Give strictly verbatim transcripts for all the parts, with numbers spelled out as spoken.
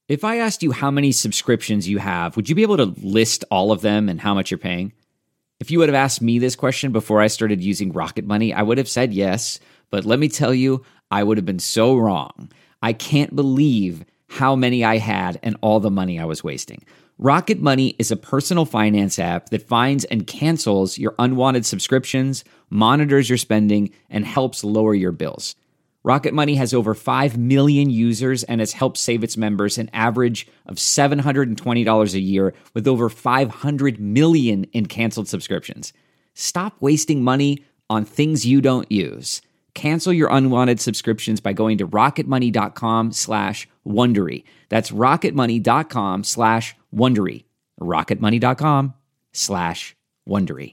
If I asked you how many subscriptions you have, would you be able to list all of them and how much you're paying? If you would have asked me this question before I started using Rocket Money, I would have said yes, but let me tell you, I would have been so wrong. I can't believe how many I had and all the money I was wasting. Rocket Money is a personal finance app that finds and cancels your unwanted subscriptions, monitors your spending, and helps lower your bills. Rocket Money has over five million users and has helped save its members an average of seven hundred twenty dollars a year with over five hundred million in canceled subscriptions. Stop wasting money on things you don't use. Cancel your unwanted subscriptions by going to rocketmoney.com slash Wondery. That's rocketmoney.com slash Wondery. rocketmoney.com slash Wondery.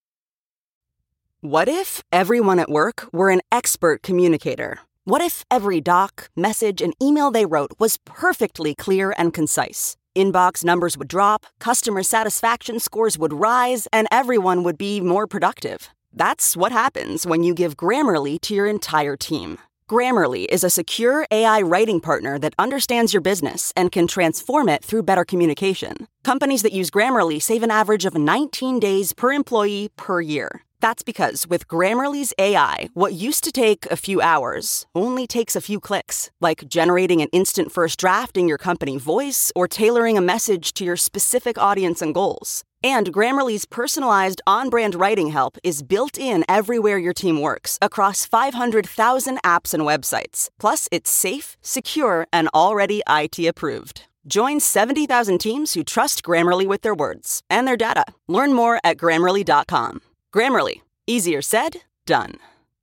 What if everyone at work were an expert communicator? What if every doc, message, and email they wrote was perfectly clear and concise? Inbox numbers would drop, customer satisfaction scores would rise, and everyone would be more productive. That's what happens when you give Grammarly to your entire team. Grammarly is a secure A I writing partner that understands your business and can transform it through better communication. Companies that use Grammarly save an average of nineteen days per employee per year. That's because with Grammarly's A I, what used to take a few hours only takes a few clicks, like generating an instant first draft in your company voice or tailoring a message to your specific audience and goals. And Grammarly's personalized on-brand writing help is built in everywhere your team works, across five hundred thousand apps and websites. Plus, it's safe, secure, and already I T approved. Join seventy thousand teams who trust Grammarly with their words and their data. Learn more at Grammarly dot com. Grammarly. Easier said, done.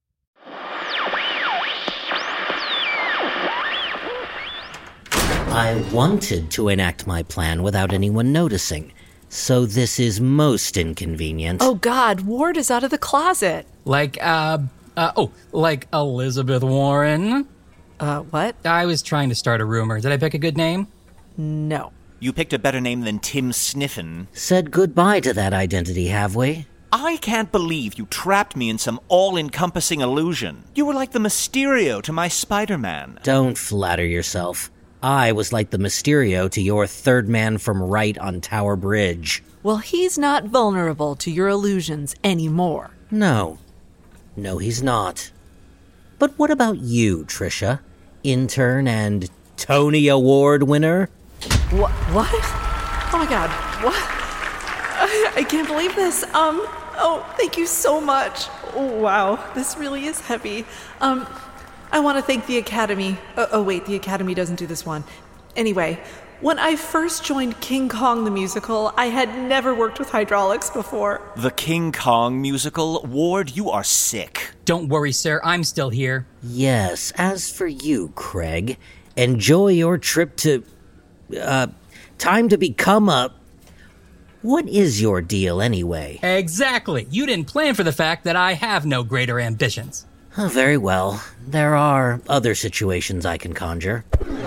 I wanted to enact my plan without anyone noticing, so this is most inconvenient. Oh God, Ward is out of the closet. Like, uh, uh, oh, like Elizabeth Warren? Uh, what? I was trying to start a rumor. Did I pick a good name? No. You picked a better name than Tim Sniffin. Said goodbye to that identity, have we? I can't believe you trapped me in some all-encompassing illusion. You were like the Mysterio to my Spider-Man. Don't flatter yourself. I was like the Mysterio to your third man from right on Tower Bridge. Well, he's not vulnerable to your illusions anymore. No. No, he's not. But what about you, Trisha? Intern and Tony Award winner? What? What? Oh my God, what? I, I can't believe this. Um, oh, thank you so much. Oh, wow, this really is heavy. Um, I want to thank the Academy. Oh, oh, wait, the Academy doesn't do this one. Anyway, when I first joined King Kong the Musical, I had never worked with hydraulics before. The King Kong musical? Ward, you are sick. Don't worry, sir. I'm still here. Yes, as for you, Craig, enjoy your trip to... Uh, time to become a... What is your deal, anyway? Exactly. You didn't plan for the fact that I have no greater ambitions. Oh, very well. There are other situations I can conjure.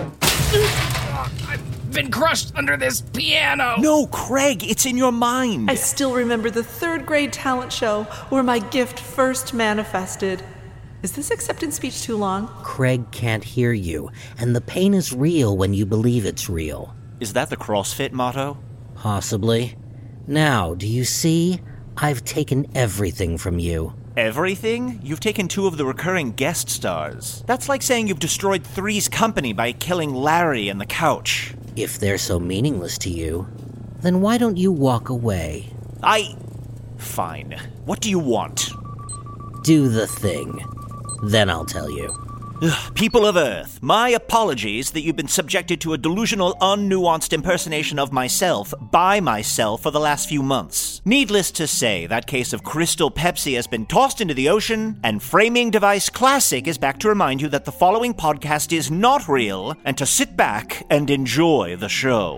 I've been crushed under this piano. No, Craig, it's in your mind. I still remember the third grade talent show where my gift first manifested. Is this acceptance speech too long? Craig can't hear you, and the pain is real when you believe it's real. Is that the CrossFit motto? Possibly. Now, do you see? I've taken everything from you. Everything? You've taken two of the recurring guest stars. That's like saying you've destroyed Three's Company by killing Larry and the couch. If they're so meaningless to you, then why don't you walk away? I... Fine. What do you want? Do the thing. Then I'll tell you. Ugh, people of Earth, my apologies that you've been subjected to a delusional, unnuanced impersonation of myself by myself for the last few months. Needless to say, that case of Crystal Pepsi has been tossed into the ocean, and Framing Device Classic is back to remind you that the following podcast is not real, and to sit back and enjoy the show.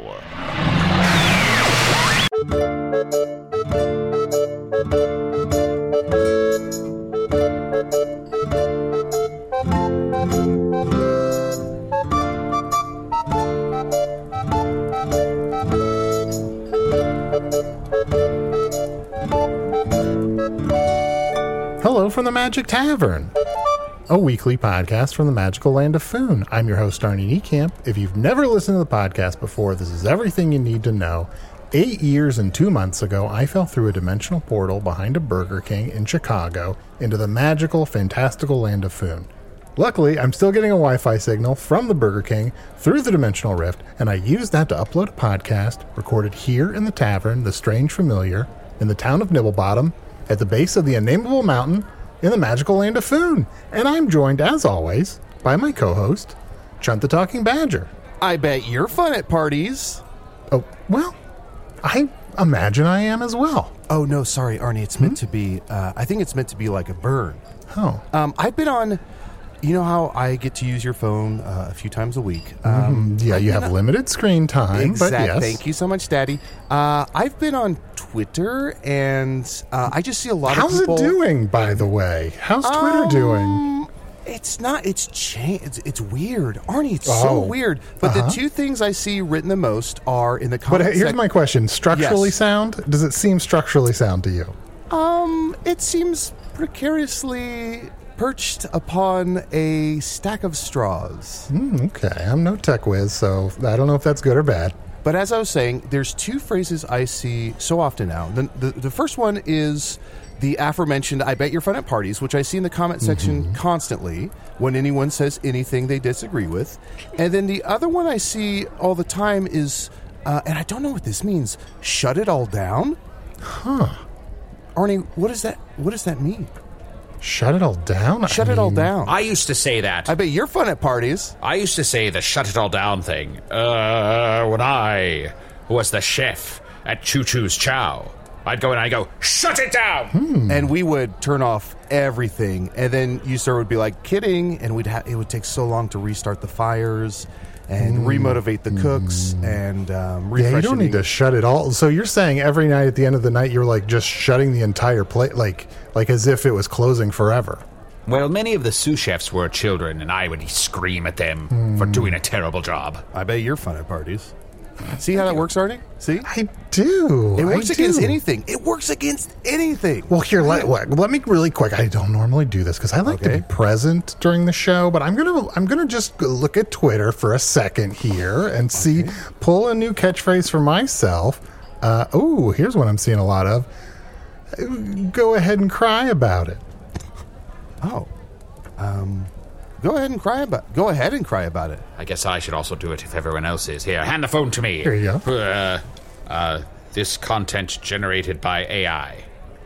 Hello from the Magic Tavern. a weekly podcast from the magical land of Foon. I'm your host, Arnie Niekamp. If you've never listened to the podcast before, this is everything you need to know. Eight years and two months ago, I fell through a dimensional portal behind a Burger King in Chicago into the magical, fantastical land of Foon. Luckily, I'm still getting a Wi-Fi signal from the Burger King through the dimensional rift, and I used that to upload a podcast recorded here in the tavern, The Strange Familiar, in the town of Nibblebottom, at the base of the unnameable mountain in the magical land of Foon. And I'm joined, as always, by my co-host, Chunt the Talking Badger. I bet you're fun at parties. Oh, well, I imagine I am as well. Oh, no, sorry, Arnie. It's meant hmm? to be, uh, I think it's meant to be like a burn. Oh. Um, I've been on, you know how I get to use your phone uh, a few times a week? Um, mm, yeah, you have on, limited screen time, exactly. but yes. Thank you so much, Daddy. Uh, I've been on Twitter, and uh, I just see a lot How's of people... How's it doing, by the way? How's Twitter um, doing? It's not, it's cha- it's, it's weird. Arnie, it's oh. so weird. But uh-huh. the two things I see written the most are in the comments. But here's sec- my question. Structurally yes. sound? Does it seem structurally sound to you? Um, it seems precariously perched upon a stack of straws. Mm, okay, I'm no tech whiz, so I don't know if that's good or bad. But as I was saying, there's two phrases I see so often now. The, the, the first one is the aforementioned, I bet you're fun at parties, which I see in the comment section mm-hmm. constantly when anyone says anything they disagree with. And then the other one I see all the time is, uh, and I don't know what this means, shut it all down? Huh. Arnie, what does that, what does that mean? Shut it all down? Shut I it mean, all down. I used to say that. I bet you're fun at parties. I used to say the shut it all down thing. Uh, when I was the chef at Choo Choo's Chow, I'd go in and I'd go, shut it down! Hmm. And we would turn off everything. And then you sir would be like, kidding. And we'd ha- it would take so long to restart the fires and mm. remotivate the cooks mm. and um, refresh. Yeah, you don't need to shut it all. So you're saying every night at the end of the night, you're like just shutting the entire plate, like like as if it was closing forever. Well, many of the sous chefs were children, and I would scream at them mm. for doing a terrible job. I bet you're fun at parties. See how that works, Arnie? See? I do. It works I against do. anything. It works against anything. Well, here, let, let me really quick. I don't normally do this because I like okay. to be present during the show, but I'm gonna I'm gonna just look at Twitter for a second here and see okay. pull a new catchphrase for myself. Uh, oh, here's what I'm seeing a lot of. Go ahead and cry about it. Oh, um. Go ahead and cry about. Go ahead and cry about it. I guess I should also do it if everyone else is. Here, hand the phone to me. Here you go. Uh, uh, this content generated by A I.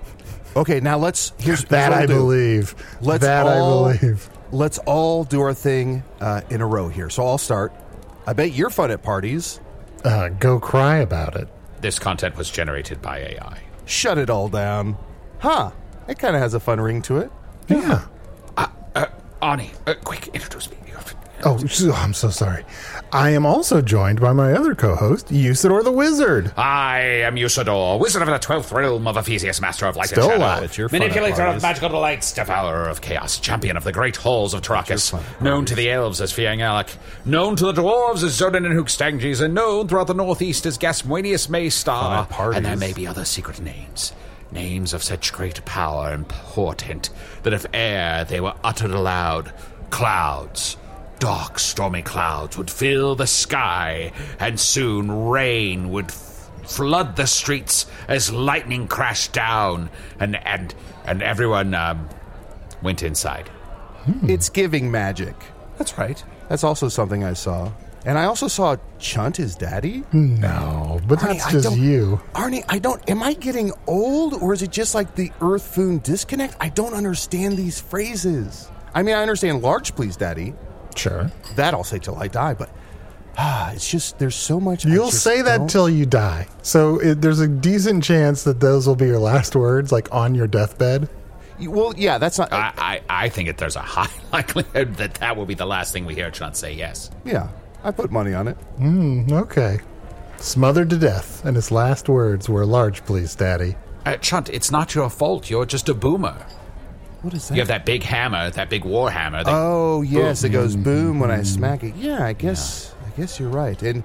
Okay, now let's. Here's that I do. believe. Let's that all, I believe. Let's all do our thing uh, in a row here. So I'll start. I bet you're fun at parties. Uh, go cry about it. This content was generated by A I. Shut it all down. Huh? It kind of has a fun ring to it. Yeah. Uh, uh, Arnie, uh, quick, introduce me. Oh, I'm so sorry. I am also joined by my other co-host, Usador the Wizard. I am Usador, Wizard of the Twelfth Realm of Ephesius, Master of Light Still and alive. Shadow, Manipulator of Magical Delights, Devourer of Chaos, Champion of the Great Halls of Tarakas, known to the Elves as Fiangalak, known to the Dwarves as Zodan and Hookstanges, and known throughout the Northeast as Gasmoenius Maystar, and there may be other secret names. Names of such great power and portent that if ere they were uttered aloud, clouds, dark stormy clouds, would fill the sky, and soon rain would f- flood the streets as lightning crashed down, and and and everyone um, went inside. Hmm. It's giving magic. That's right. That's also something I saw. And I also saw Chunt, his daddy. No, but Arnie, that's just you. Arnie, I don't... Am I getting old, or is it just like the Earth-Foon disconnect? I don't understand these phrases. I mean, I understand large please, daddy. Sure. That I'll say till I die, but... Ah, it's just... There's so much... You'll say that don't... till you die. So it, there's a decent chance that those will be your last words, like on your deathbed. Well, yeah, that's not... I, I, I think that there's a high likelihood that that will be the last thing we hear Chunt say, yes. Yeah. I put money on it. Mm, okay. Smothered to death, and his last words were, large please, daddy. Uh, Chunt, it's not your fault. You're just a boomer. What is that? You have that big hammer, that big war hammer. That oh, yes, boom. It goes boom when I smack it. Yeah, I guess yeah. I guess you're right. And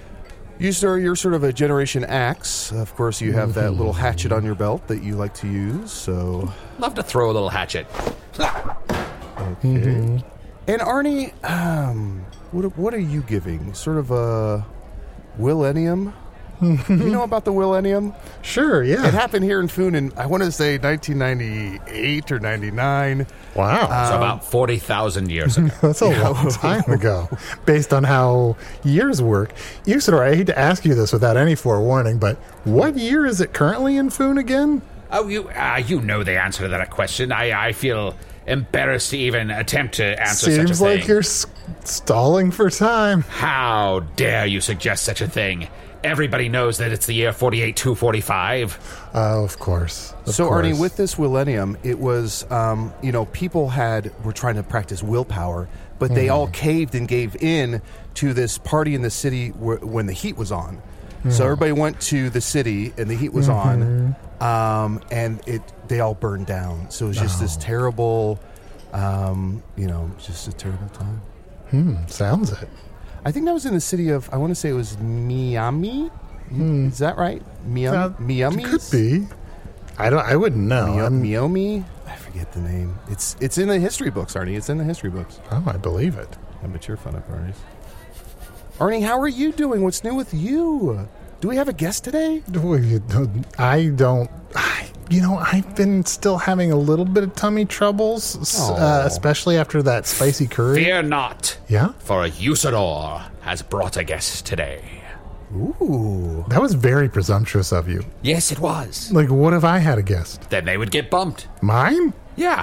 you, sir, you're sort of a Generation Axe. Of course, you have that little hatchet on your belt that you like to use, so... Love to throw a little hatchet. Okay. Mm-hmm. And Arnie, um, what what are you giving? Sort of a Willennium? You know about the Willennium? Sure, yeah. It happened here in Foon in, I want to say, nineteen ninety-eight or ninety-nine. Wow. So about forty thousand years ago. That's a long time ago, based on how years work. Usador, I hate to ask you this without any forewarning, but what year is it currently in Foon again? Oh, you uh, you know the answer to that question. I, I feel embarrassed to even attempt to answer such a thing. Seems like you're s- stalling for time. How dare you suggest such a thing? Everybody knows that it's the year forty-eight two forty-five. Oh, of course. Of so, course. Arnie, with this Willennium, it was, um, you know, people had were trying to practice willpower, but they Mm. all caved and gave in to this party in the city wh- when the heat was on. Mm. So everybody went to the city, and the heat was Mhm. on, um, and it they all burned down. So it was just this terrible, um, you know, just a terrible time. Hmm, sounds it. I think that was in the city of, I want to say it was Miami. Is that right? Miami? Uh, Miami? Could be. I don't. I wouldn't know. Mio- I'm- Miomi? I forget the name. It's it's in the history books, Arnie. It's in the history books. Oh, I believe it. I bet you're fun at parties. Arnie, how are you doing? What's new with you? Do we have a guest today? Well, you don't- I don't. I, you know, I've been still having a little bit of tummy troubles, s- uh, especially after that spicy curry. Fear not. Yeah? For Usador has brought a guest today. Ooh. That was very presumptuous of you. Yes, it was. Like, what if I had a guest? Then they would get bumped. Mine? Yeah.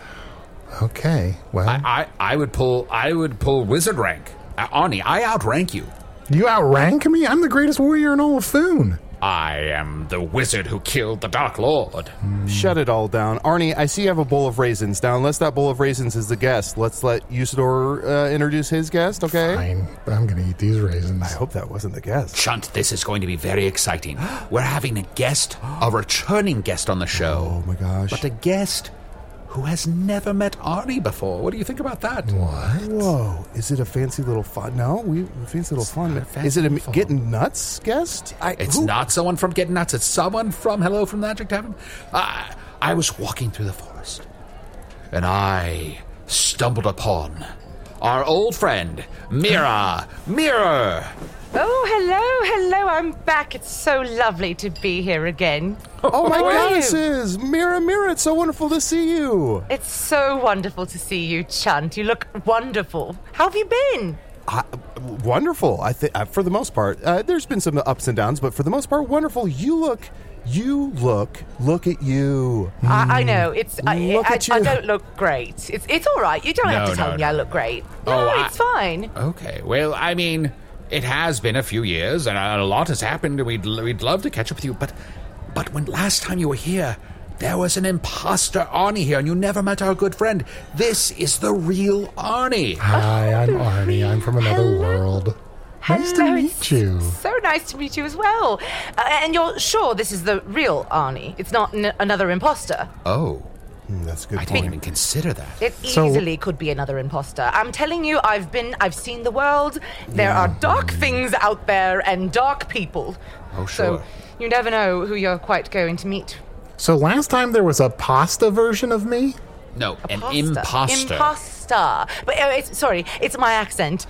Okay. Well, I, I, I would pull I would pull wizard rank. Uh, Arnie, I outrank you. you outrank me? I'm the greatest warrior in all of Foon. I am the wizard who killed the Dark Lord. Shut it all down. Arnie, I see you have a bowl of raisins. Now, unless that bowl of raisins is the guest, let's let Usador uh, introduce his guest, okay? Fine. I'm going to eat these raisins. I hope that wasn't the guest. Chunt, this is going to be very exciting. We're having a guest, a returning guest on the show. Oh, my gosh. But a guest who has never met Arnie before. What do you think about that? What? Whoa. Is it a fancy little fun? No, we fancy little fun. not a fancy Is it a little fun. getting nuts guest? I, It's who- not someone from Getting Nuts. It's someone from Hello from the Magic Tavern. I, I was walking through the forest, and I stumbled upon our old friend, Mira. Mira! Oh, hello, hello, I'm back. It's so lovely to be here again. Oh, my How are you? goddesses! Mira, Mira, it's so wonderful to see you. It's so wonderful to see you, Chunt. You look wonderful. How have you been? I, wonderful. I think, uh, for the most part, uh, there's been some ups and downs, but for the most part, wonderful. You look, you look, look at you. I, I know, it's... I, Look I, at you. I don't look great. It's it's all right. You don't have No, to tell no, me no, I look no. great. Oh, No, I- it's fine. Okay, well, I mean, it has been a few years, and a lot has happened, and we'd, we'd love to catch up with you, but, but when last time you were here, there was an imposter Arnie here, and you never met our good friend. This is the real Arnie. Hi, I'm Arnie. I'm from another Hello. world. Nice to Hello, meet it's you. So nice to meet you as well. Uh, and you're sure this is the real Arnie? It's not n- another imposter? Oh, Mm, that's a good I point. didn't even consider that. It So- easily could be another imposter. I'm telling you, I've been, I've seen the world. There are dark things out there and dark people. Oh, So sure. you never know who you're quite going to meet. So last time there was a pasta version of me? No, an Pasta. imposter. Imposter. But uh, it's, sorry, it's my accent.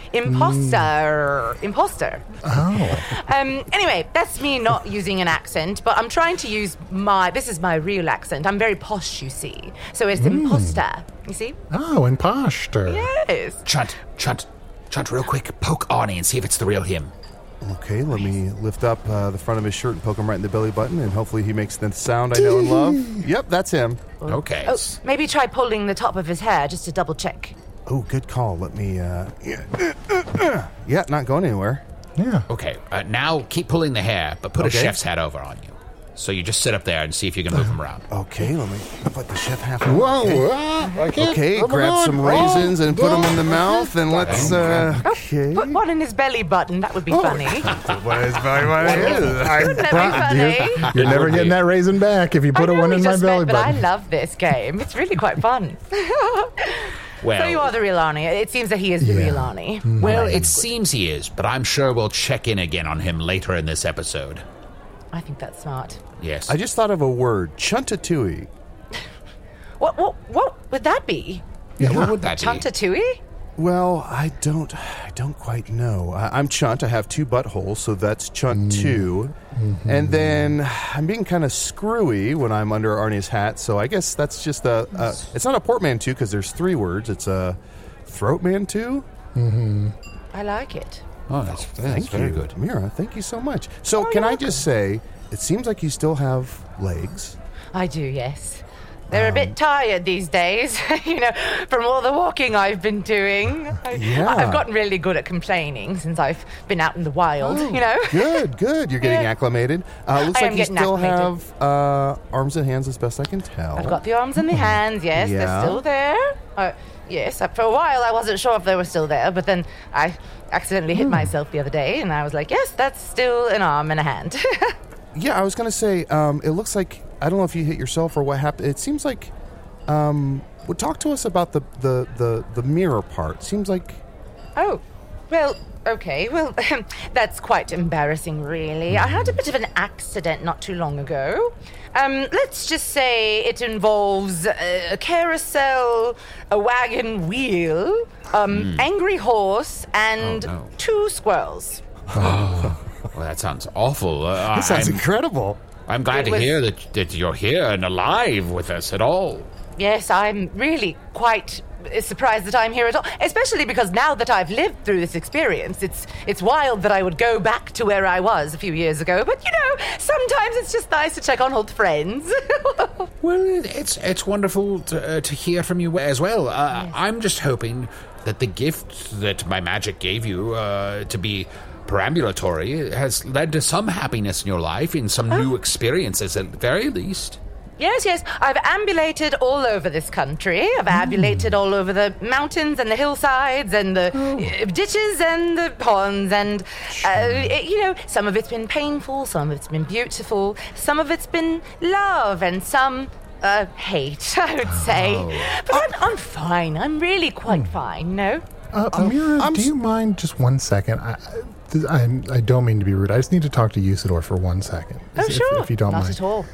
Imposter. Imposter. Oh. Um, anyway, that's me not using an accent, but I'm trying to use my, this is my real accent. I'm very posh, you see. So it's imposter. You see? Oh, imposter. Yes. Chunt, Chunt, Chunt, real quick, poke Arnie and see if it's the real him. Okay, let me lift up uh, the front of his shirt and poke him right in the belly button, and hopefully he makes the sound I know and love. Yep, that's him. Okay. Oh, maybe try pulling the top of his hair just to double check. Oh, good call. Let me, uh, yeah, yeah, not going anywhere. Yeah. Okay, uh, now keep pulling the hair, but put Okay. a chef's hat over on you. So you just sit up there and see if you can move him around. Okay, let me put the chef half. Whoa. Okay, ah, I can't. okay Oh, my grab God. some Oh, raisins and put them in the oh, mouth, and let's, uh, okay. Put one in his belly button. That would be funny. What is, what is? Wouldn't that be You're, funny? you're never getting that raisin back if you put I a know one we in my just belly met, but I button. love this game. It's really quite fun. Well, So you are the real Arnie. It seems that he is the Yeah. real Arnie. well, it seems he is, but I'm sure we'll check in again on him later in this episode. I think that's smart. Yes. I just thought of a word, chuntatui. What, what, what would that be? Yeah, what would that be? Chuntatui? Well, I don't I don't quite know. I, I'm Chunt. I have two buttholes, so that's Chunt two. Mm-hmm. And then I'm being kind of screwy when I'm under Arnie's hat, so I guess that's just a... a it's not a portmanteau because there's three words. It's a throatmanteau. Mm-hmm. I like it. Oh, that's, that's Thank very you, good. Mira, thank you so much. So Oh, can you're I just say, it seems like you still have legs. I do, yes. They're Um, a bit tired these days, you know, from all the walking I've been doing. I, Yeah. I've gotten really good at complaining since I've been out in the wild, you know. Good, good. You're getting Yeah. acclimated. Uh, looks I like am you getting still acclimated. have uh, arms and hands as best I can tell. I've got the arms and the hands, yes, Yeah. they're still there. Uh, yes, uh, for a while I wasn't sure if they were still there, but then I accidentally hit myself the other day, and I was like, yes, that's still an arm and a hand. Yeah, I was going to say, um, it looks like, I don't know if you hit yourself or what happened. It seems like, um, well, talk to us about the, the, the, the mirror part. Seems like... Oh, well, okay. Well, that's quite embarrassing, really. I had a bit of an accident not too long ago. Um, let's just say it involves a, a carousel, a wagon wheel, um, angry horse, and Oh, no. two squirrels. Well, that sounds awful. Uh, This sounds I'm, incredible. I'm glad It to was- hear that, that you're here and alive with us at all. Yes, I'm really quite surprised that I'm here at all, especially because now that I've lived through this experience, it's it's wild that I would go back to where I was a few years ago. But, you know, sometimes it's just nice to check on old friends. Well, it's it's wonderful to, uh, to hear from you as well. Uh, I'm just hoping that the gift that my magic gave you uh, to be perambulatory has led to some happiness in your life, in some new experiences at the very least. Yes, yes, I've ambulated all over this country. I've ambulated all over the mountains and the hillsides and the uh, ditches and the ponds. And, uh, it- you know, some of it's been painful, some of it's been beautiful, some of it's been love, and some... Uh, hate, I would say. But I'm, I'm fine. I'm really quite fine, no? Uh, Amira, I'm do you mind just one second? I, I, I don't mean to be rude. I just need to talk to Usador for one second. Oh, if, sure. If you don't Not mind. at all.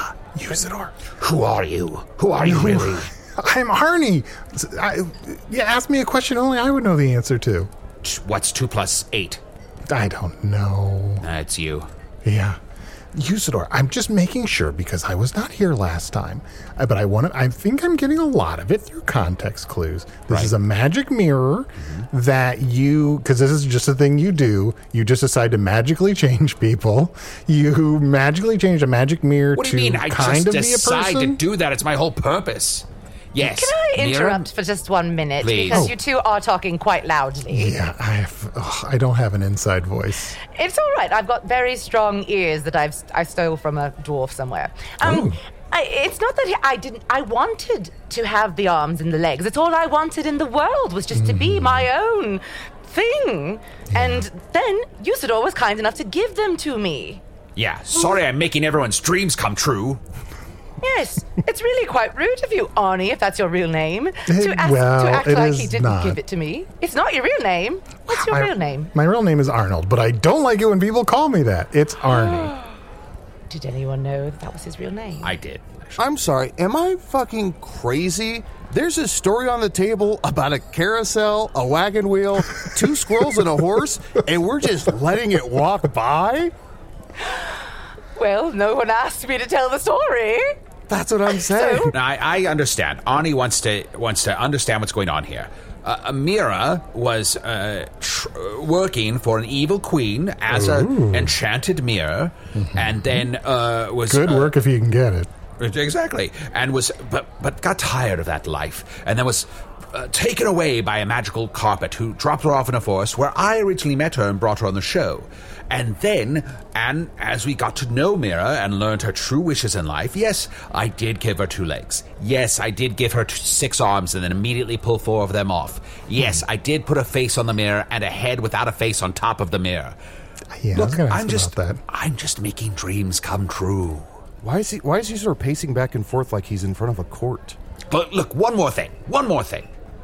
Usador. Who are you? Who are you really? I'm Arnie. I, yeah, ask me a question only I would know the answer to. What's two plus eight? I don't know. That's you. Yeah. Usador, I'm just making sure because I was not here last time. Uh, But I want to, I think I'm getting a lot of it through context clues. This Right. is a magic mirror that you, because this is just a thing you do, you just decide to magically change people. You magically change a magic mirror What do to you mean? I kind just of be a decide person. to do that. It's my whole purpose. Yes. Can I Mira? interrupt for just one minute? Please. Because Oh. you two are talking quite loudly. Yeah, I have, ugh, I don't have an inside voice. It's all right. I've got very strong ears that I've I stole from a dwarf somewhere. Um, I, it's not that he- I didn't. I wanted to have the arms and the legs. It's all I wanted in the world was just to be my own thing. And then Usador was kind enough to give them to me. Yeah, sorry I'm making everyone's dreams come true. Yes, it's really quite rude of you, Arnie, if that's your real name, to ask well, to act it like is he didn't not. give it to me. It's not your real name. What's your my, real name? My real name is Arnold, but I don't like it when people call me that. It's Arnie. Did anyone know that, that was his real name? I did. I'm sorry, am I fucking crazy? There's a story on the table about a carousel, a wagon wheel, two squirrels, and a horse, and we're just letting it walk by? Well, no one asked me to tell the story. That's what I'm saying. Now, I, I understand. Arnie wants to wants to understand what's going on here. Uh, Amira was uh, tr- working for an evil queen as an enchanted mirror, and then uh, was Good uh, work if you can get it. Exactly, and was but but got tired of that life, and then was uh, taken away by a magical carpet who dropped her off in a forest where I originally met her and brought her on the show. And then, and as we got to know Mira and learned her true wishes in life, yes, I did give her two legs. Yes, I did give her t- six arms and then immediately pull four of them off. Yes, I did put a face on the mirror and a head without a face on top of the mirror. Yeah, I was Look, going to I'm ask just, about that. I'm just making dreams come true. Why is he why is he sort of pacing back and forth like he's in front of a court? But look, one more thing. One more thing.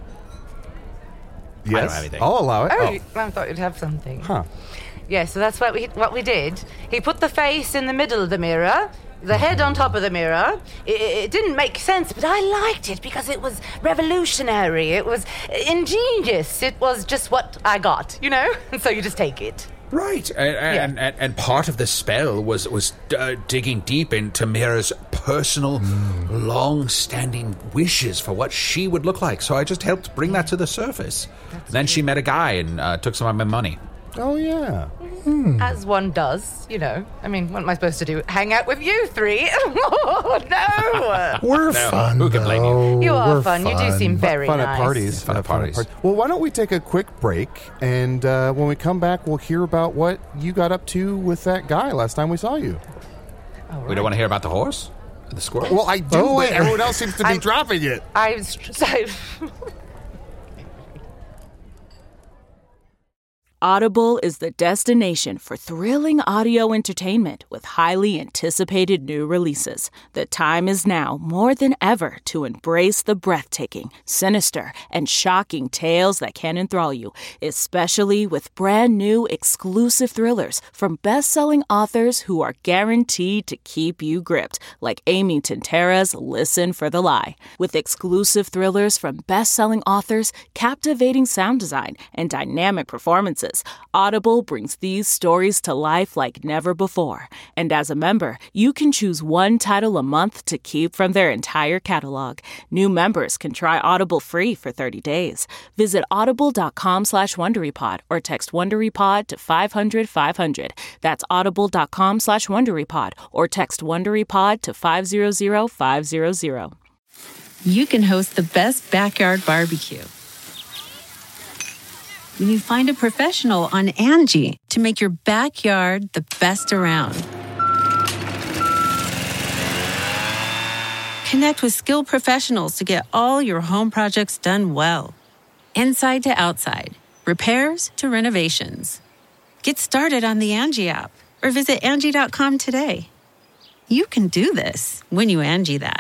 Yes. I don't have anything. I'll allow it. Oh, Oh. you- I thought you'd have something. Huh. Yeah, so that's what we what we did. He put the face in the middle of the mirror. The head on top of the mirror. It, it didn't make sense, but I liked it because it was revolutionary. It was ingenious. It was just what I got, you know? And so you just take it. Right, and, Yeah. and, and, and part of the spell was was uh, digging deep into Mira's personal, long-standing wishes for what she would look like. So I just helped bring that to the surface. And then she met a guy and uh, took some of my money. Oh, yeah. As one does, you know. I mean, what am I supposed to do? Hang out with you three? Oh, no! We're No, fun, who can blame you? though. You are We're fun. You do seem very Fun nice. at parties. Fun at parties. Well, why don't we take a quick break, and uh, when we come back, we'll hear about what you got up to with that guy last time we saw you. We don't want to hear about the horse? The squirrel? Well, I do, Oh, but wait. everyone else seems to be I'm- dropping it. I was... I, Audible is the destination for thrilling audio entertainment with highly anticipated new releases. The time is now more than ever to embrace the breathtaking, sinister, and shocking tales that can enthrall you, especially with brand new exclusive thrillers from best-selling authors who are guaranteed to keep you gripped, like Amy Tintera's Listen for the Lie. With exclusive thrillers from best-selling authors, captivating sound design, and dynamic performances, Audible brings these stories to life like never before. And as a member, you can choose one title a month to keep from their entire catalog. New members can try Audible free for thirty days. Visit audible.com slash WonderyPod or text WonderyPod to five hundred five hundred. That's audible.com slash WonderyPod or text WonderyPod to five hundred five hundred. You can host the best backyard barbecue when you find a professional on Angie to make your backyard the best around. Connect with skilled professionals to get all your home projects done well. Inside to outside, repairs to renovations. Get started on the Angie app or visit Angie dot com today. You can do this when you Angie that.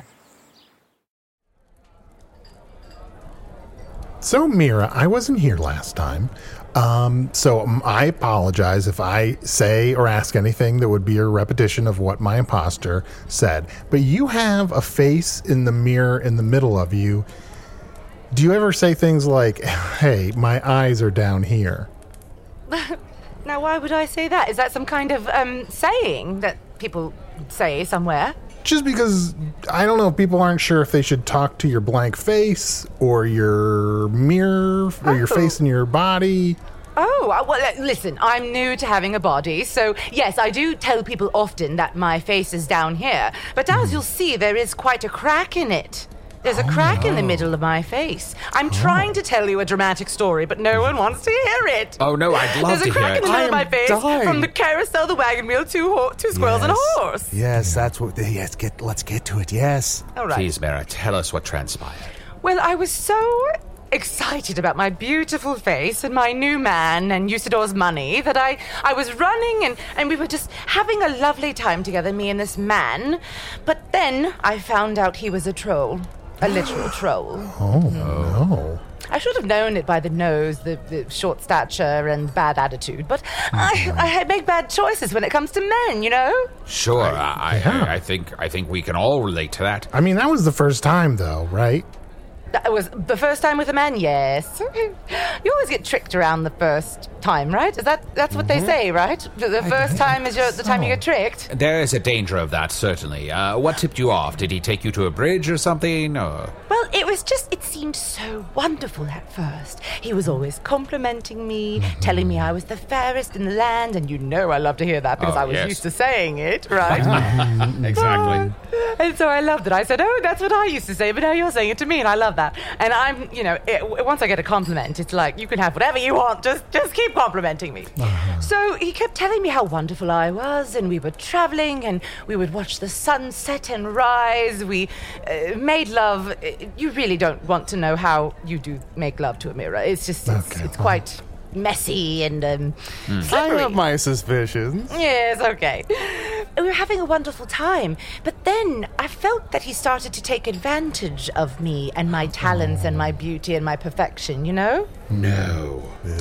So, Mira, I wasn't here last time. Um, so um, I apologize if I say or ask anything that would be a repetition of what my imposter said. But you have a face in the mirror in the middle of you. Do you ever say things like, hey, my eyes are down here? now, why would I say that? Is that some kind of um, saying that people say somewhere? Just because, I don't know, people aren't sure if they should talk to your blank face or your mirror or your Oh. face in your body. Oh, uh, well, uh, listen, I'm new to having a body, so yes, I do tell people often that my face is down here. But as you'll see, there is quite a crack in it. There's a crack in the middle of my face. I'm trying to tell you a dramatic story, but no one wants to hear it. Oh, no, I'd love There's to a crack hear in the it. middle I of my am face dying. from the carousel, the wagon wheel, two, ho- two squirrels, and a Yes. horse. Yes, that's what. Yes, get. Let's get to it. Yes. All right. Please, Mira, tell us what transpired. Well, I was so excited about my beautiful face and my new man and Usador's money that I, I was running and, and we were just having a lovely time together, me and this man. But then I found out he was a troll. A literal troll. Oh, no. I should have known it by the nose, the, the short stature, and bad attitude. But I, I make bad choices when it comes to men, you know? Sure, I, yeah. I, I think I think we can all relate to that. I mean, that was the first time, though, right? That was the first time with a man, yes. You always get tricked around the first time, right? Is that that's what they say, right? The, the first time is your, the time you get tricked. There is a danger of that, certainly. Uh, what tipped you off? Did he take you to a bridge or something? Or... Well, it was just, it seemed so wonderful at first. He was always complimenting me, telling me I was the fairest in the land, and you know I love to hear that because Oh, I was yes. used to saying it, right? Exactly. And so I loved it. I said, oh, that's what I used to say, but now you're saying it to me, and I love that. And I'm, you know, it, once I get a compliment, it's like, you can have whatever you want, just just keep complimenting me. Uh-huh. So he kept telling me how wonderful I was, and we were traveling, and we would watch the sun set and rise. We uh, made love. Uh, You really don't want to know how you do make love to a mirror. It's just, it's, Okay, it's well. quite messy and um, I slippery. have my suspicions. Yes, okay. We were having a wonderful time, but then I felt that he started to take advantage of me and my talents and my beauty and my perfection, you know? No.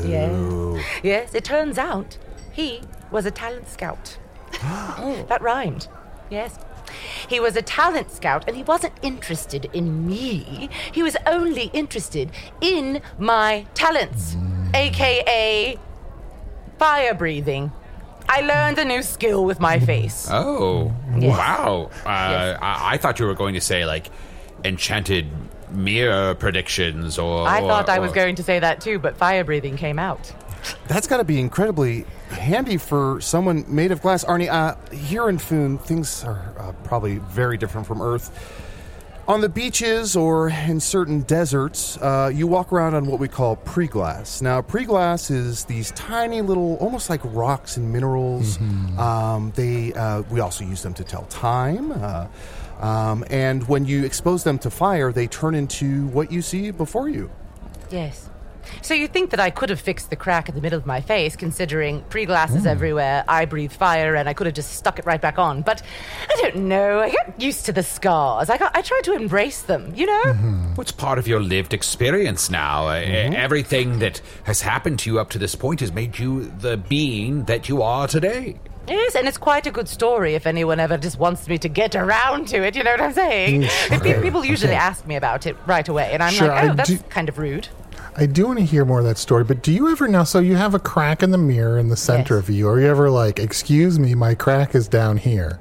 Yes. Yes, it turns out he was a talent scout. That rhymed. Yes. He was a talent scout, and he wasn't interested in me. He was only interested in my talents, a k a fire breathing. I learned a new skill with my face. Oh, Yes. wow. Uh, Yes. I-, I thought you were going to say, like, enchanted mirror predictions or... I thought or, I was or- going to say that too, but fire breathing came out. That's got to be incredibly handy for someone made of glass. Arnie, uh, here in Foon, things are uh, probably very different from Earth. On the beaches or in certain deserts, uh, you walk around on what we call pre-glass. Now, pre-glass is these tiny little, almost like rocks and minerals. Mm-hmm. Um, they uh, we also use them to tell time. Uh, um, and when you expose them to fire, they turn into what you see before you. Yes. So you think that I could have fixed the crack in the middle of my face, considering pre-glass is everywhere, I breathe fire, and I could have just stuck it right back on. But I don't know. I get used to the scars. I got, I try to embrace them, you know? What's part of your lived experience now? Uh, everything that has happened to you up to this point has made you the being that you are today. Yes, and it's quite a good story if anyone ever just wants me to get around to it, you know what I'm saying? Mm, Pe- okay, People usually okay. ask me about it right away, and I'm Sure, like, oh, I that's do- kind of rude. I do want to hear more of that story, but do you ever now? So you have a crack in the mirror in the center Yes. of you. Are you ever like, excuse me, my crack is down here?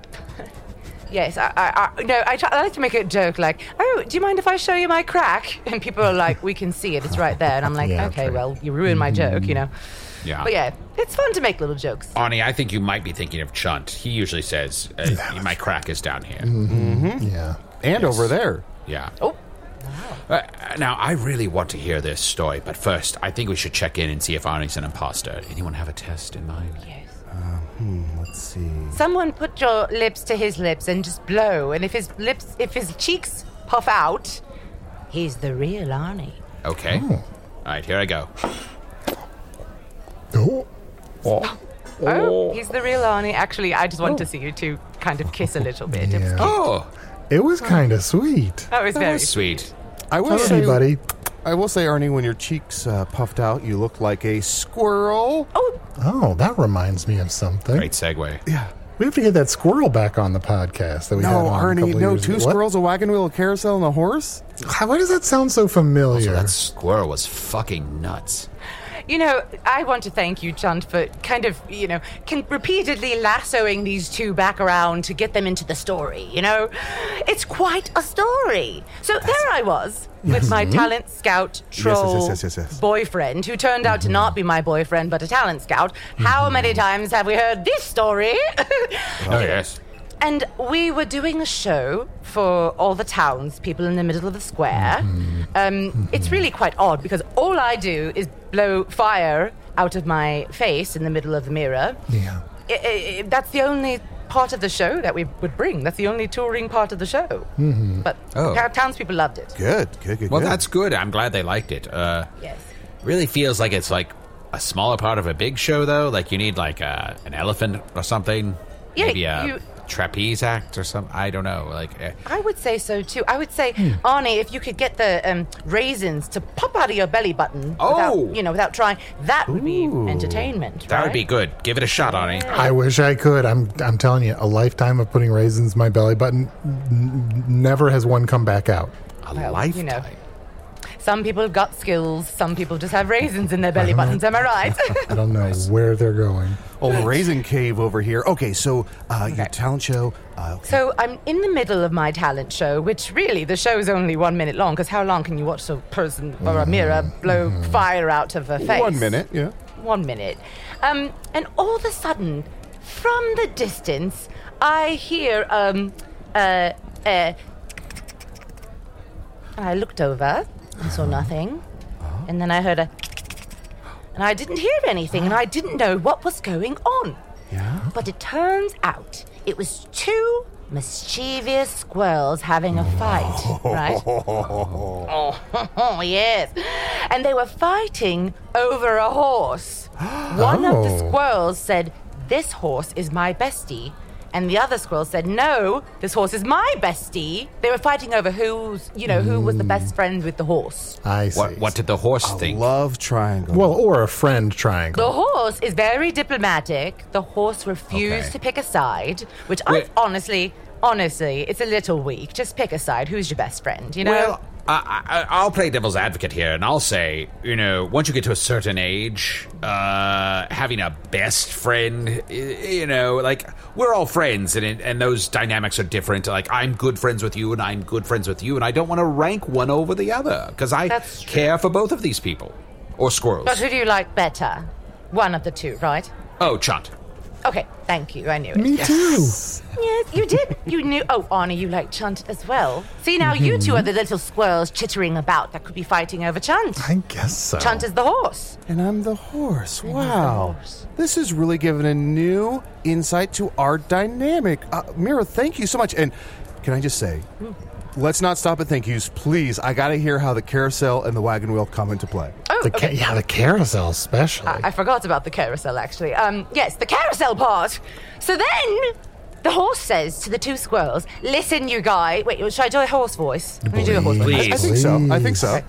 Yes, I, I, I no, I, try, I like to make a joke like, oh, do you mind if I show you my crack? And people are like, we can see it, it's right there. And I'm like, Yeah, okay, true. well, you ruined my joke, you know. Yeah. But yeah, it's fun to make little jokes. Arnie, I think you might be thinking of Chunt. He usually says, uh, my crack is down here. Mm-hmm. Yeah. And Yes. over there. Yeah. Oh. Uh, now, I really want to hear this story, but first, I think we should check in and see if Arnie's an imposter. Anyone have a test in mind? Yes. Hmm, let's see. Someone put your lips to his lips and just blow, and if his lips, if his cheeks puff out, he's the real Arnie. Okay. Oh. All right, here I go. Oh. Oh. Oh, he's the real Arnie. Actually, I just want to see you two kind of kiss a little bit. It was Yeah. cute. Oh, It was kind of sweet. That was that very was sweet. I will Love say, you, buddy. I will say, Arnie, when your cheeks uh, puffed out, you looked like a squirrel. Oh, Oh, that reminds me of something. Great segue. Yeah. We have to get that squirrel back on the podcast that we had No, on a Arnie, couple no, years two ago. What? squirrels, a wagon wheel, a carousel, and a horse? How- Why does that sound so familiar? So that squirrel was fucking nuts. you know, I want to thank you, Chunt, for kind of, you know, can repeatedly lassoing these two back around to get them into the story, you know? It's quite a story. So there I was, with my talent scout troll yes, yes, yes, yes. boyfriend, who turned out to not be my boyfriend, but a talent scout. How many times have we heard this story? Oh, yes. And we were doing a show for all the townspeople in the middle of the square. Um, it's really quite odd because all I do is blow fire out of my face in the middle of the mirror. Yeah. I- I- I- that's the only part of the show that we would bring. That's the only touring part of the show. Mm-hmm. But Oh. town- townspeople loved it. Good, good, good, Well, good. that's good. I'm glad they liked it. Uh, Yes. really feels like it's like a smaller part of a big show, though. Like you need like a, an elephant or something. Yeah, Maybe a you- trapeze act or something. I don't know. Like, uh, I would say so too. I would say, Hmm. Arnie, if you could get the um, raisins to pop out of your belly button Oh! without, you know, without trying, that would be entertainment. that would right? be good. Give it a shot, Arnie. I wish I could. I'm I'm telling you, a lifetime of putting raisins in my belly button, n- never has one come back out. A Well, lifetime. you know. Some people got skills. Some people just have raisins in their belly buttons. Am I right? I don't know where they're going. Old Raisin Cave over here. Okay, so uh, your talent show. Uh, okay. So I'm in the middle of my talent show, which really the show's only one minute long. Because how long can you watch a person or a mirror blow fire out of a face? One minute, yeah. One minute. Um, and all of a sudden, from the distance, I hear um, uh, uh, and I looked over and saw nothing. And then I heard a and I didn't hear anything, and I didn't know what was going on. Yeah? But it turns out it was two mischievous squirrels having a fight, right? Oh, yes. And they were fighting over a horse. One of the Oh. squirrels said, "This horse is my bestie." And the other squirrel said, no, this horse is my bestie. They were fighting over who's, you know, who was the best friend with the horse. I see. What, what did the horse A think? love triangle. Well, or a friend triangle. The horse is very diplomatic. The horse refused Okay. to pick a side, which I Wait. honestly, honestly, it's a little weak. Just pick a side. Who's your best friend, you know? Well, I, I, I'll play devil's advocate here, and I'll say, you know, once you get to a certain age, uh, having a best friend, y- you know, like, we're all friends, and it, and those dynamics are different. Like, I'm good friends with you, and I'm good friends with you, and I don't want to rank one over the other, because I That's true. care for both of these people. Or squirrels. But who do you like better? One of the two, right? Oh, Chunt. Okay, thank you. I knew it. Me too. Yes, you did. You knew. Oh, Arnie, you like Chunt as well. See, now you two are the little squirrels chittering about that could be fighting over Chunt. I guess so. Chunt is the horse. And I'm the horse. And Wow. he's the horse. This has really given a new insight to our dynamic. Uh, Mira, thank you so much. And can I just say, let's not stop at thank yous. Please, I got to hear how the carousel and the wagon wheel come into play. Oh, The ca- okay. yeah, the carousel especially. I, I forgot about the carousel, actually. Um, yes, the carousel part. So then, the horse says to the two squirrels, listen, you guys. Wait, should I do a horse voice? Let me do a horse voice. Please. I think so. I think so.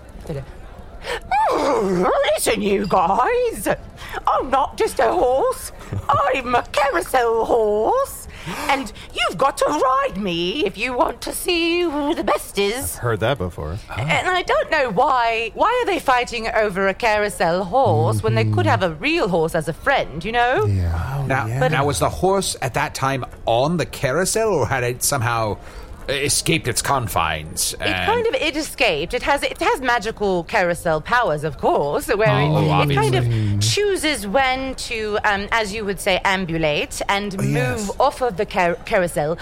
Listen, you guys. I'm not just a horse. I'm a carousel horse. And you've got to ride me if you want to see who the best is. Heard that before. And I don't know why. Why are they fighting over a carousel horse when they could have a real horse as a friend, you know? yeah. Now, yeah. now, was the horse at that time on the carousel, or had it somehow escaped its confines? It kind of it escaped. It has it has magical carousel powers, of course, where Oh, it, it obviously. kind of chooses when to, um, as you would say, ambulate and move yes. off of the car- carousel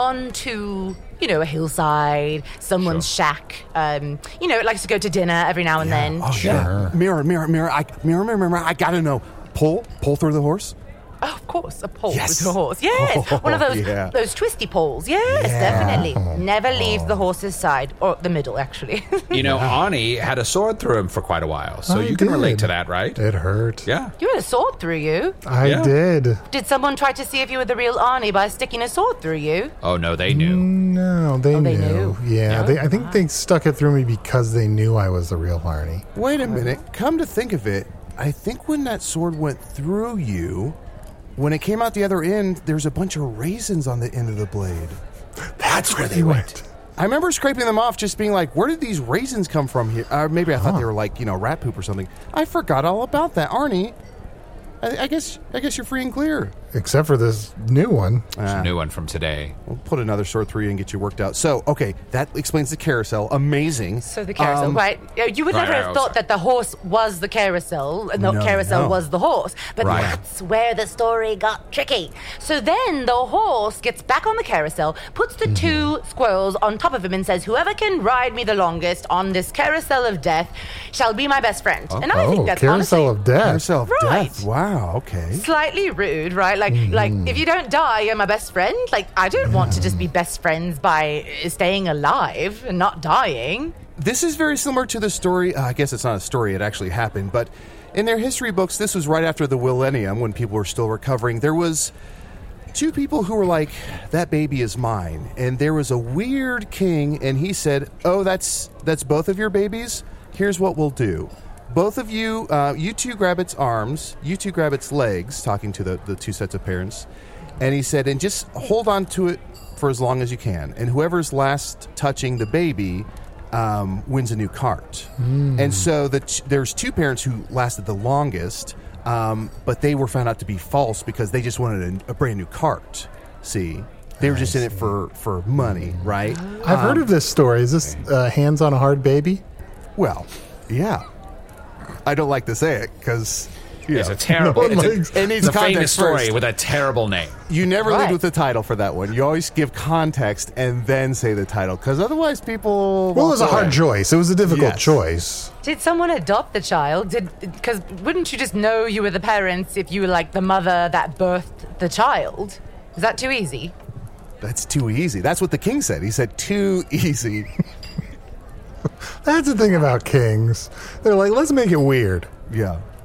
onto, you know, a hillside, someone's shack. Um, you know, it likes to go to dinner every now and then. Oh, yeah. Mirror, mirror, mirror. I, mirror, mirror, mirror. I got to know. Pull, pull through the horse. Oh, of course, a pole Yes. with a horse. Yes, one of those yeah. those twisty poles. Yes, Yeah. definitely. Never leaves the horse's side or the middle, actually. You know, Arnie had a sword through him for quite a while, so I you can did. relate to that, right? It hurt. Yeah. You had a sword through you. I Yeah. did. Did someone try to see if you were the real Arnie by sticking a sword through you? Oh, no, they knew. No, they Oh, knew. they knew. Yeah, No? they, I think they stuck it through me because they knew I was the real Arnie. Wait a minute. Come to think of it, I think when that sword went through you, when it came out the other end, there's a bunch of raisins on the end of the blade. That's where they went. I remember scraping them off, just being like, where did these raisins come from here? Or maybe I thought they were like, you know, rat poop or something. I forgot all about that. Arnie, I, I guess I guess you're free and clear. Except for this new one. It's a new one from today. We'll put another sword through you and get you worked out. So, okay, that explains the carousel. Amazing. So the carousel, Um, right? Uh, You would right, never right, have I was- thought that the horse was the carousel and the No, carousel no. was the horse. But Right. that's where the story got tricky. So then the horse gets back on the carousel, puts the two squirrels on top of him and says, whoever can ride me the longest on this carousel of death shall be my best friend. And I Oh, think that's carousel honestly of death. Carousel of Right. death. Wow, okay. slightly rude, right? Like, like if you don't die, you're my best friend. Like, I don't want to just be best friends by uh, staying alive and not dying. This is very similar to the story. Uh, I guess it's not a story, it actually happened. But in their history books, this was right after the millennium when people were still recovering. There was two people who were like, that baby is mine. And there was a weird king, and he said, oh, that's that's both of your babies? Here's what we'll do. Both of you, uh, you two grab its arms, you two grab its legs, talking to the, the two sets of parents. And he said, and just hold on to it for as long as you can. And whoever's last touching the baby um, wins a new cart. And so the t- there's two parents who lasted the longest, um, but they were found out to be false because they just wanted a, a brand new cart. See? They were just in it for, for money, right? I've heard of this story. Is this uh, Hands on a Hard Baby? Well, yeah. I don't like to say it because... It's a terrible. No, it's a, it needs it's a famous context story first. with a terrible name. You never Right. lead with the title for that one. You always give context and then say the title, because otherwise people. Well, it was a walk hard away. choice. It was a difficult Yes. choice. Did someone adopt the child? Did because wouldn't you just know you were the parents if you were like the mother that birthed the child? Is that too easy? That's too easy. That's what the king said. He said too easy. That's the thing about kings. They're like, let's make it weird. Yeah.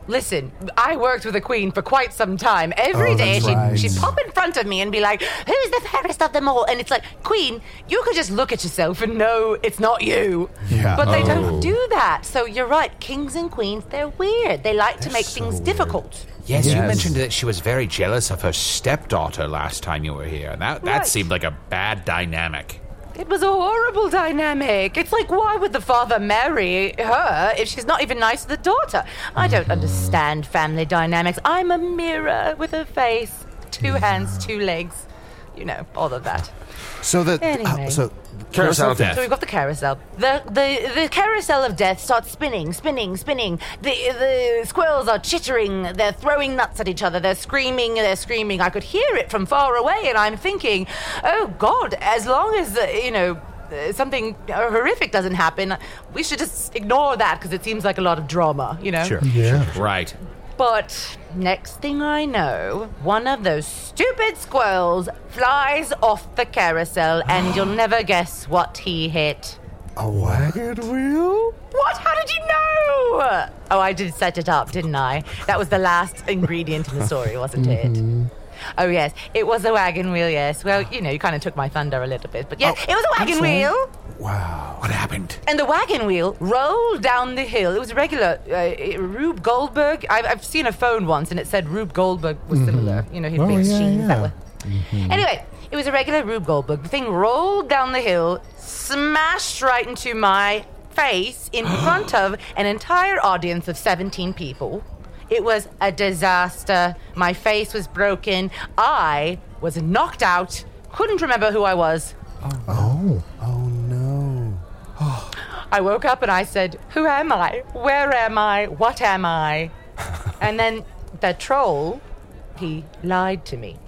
Listen, I worked with a queen for quite some time. Every Oh, day that's she'd, right. she'd pop in front of me and be like, who's the fairest of them all? And it's like, Queen, you could just look at yourself and know it's not you. Yeah. But they Oh. don't do that. So you're right, kings and queens, they're weird. They like to They're make so things weird. difficult. Yes, you Yes. mentioned that she was very jealous of her stepdaughter last time you were here. That that Right. seemed like a bad dynamic. It was a horrible dynamic. It's like, why would the father marry her if she's not even nice to the daughter? I don't understand family dynamics. I'm a mirror with a face, two hands, two legs. You know, all of that. So the Anyway. uh, so Carousel of So Death. we've got the carousel. The the the carousel of death starts spinning, spinning, spinning. The the squirrels are chittering. They're throwing nuts at each other. They're screaming. They're screaming. I could hear it from far away, and I'm thinking, oh God! As long as uh, you know uh, something horrific doesn't happen, we should just ignore that because it seems like a lot of drama. You know. Sure. Yeah. Right. But next thing I know, one of those stupid squirrels flies off the carousel, and you'll never guess what he hit. A wagon wheel? What? How did you know? Oh, I did set it up, didn't I? That was the last ingredient in the story, wasn't it? Oh, yes. It was a wagon wheel, yes. Well, you know, you kind of took my thunder a little bit. But yeah, Oh, it was a wagon I'm sorry. wheel. Wow. What happened? And the wagon wheel rolled down the hill. It was a regular uh, Rube Goldberg. I've, I've seen a phone once, and it said Rube Goldberg was similar. You know, he'd Oh, make yeah, machines yeah. that were. Anyway, it was a regular Rube Goldberg. The thing rolled down the hill, smashed right into my face in front of an entire audience of seventeen people. It was a disaster. My face was broken. I was knocked out. Couldn't remember who I was. Oh. Oh no. I woke up and I said, who am I? Where am I? What am I? And then the troll, he lied to me.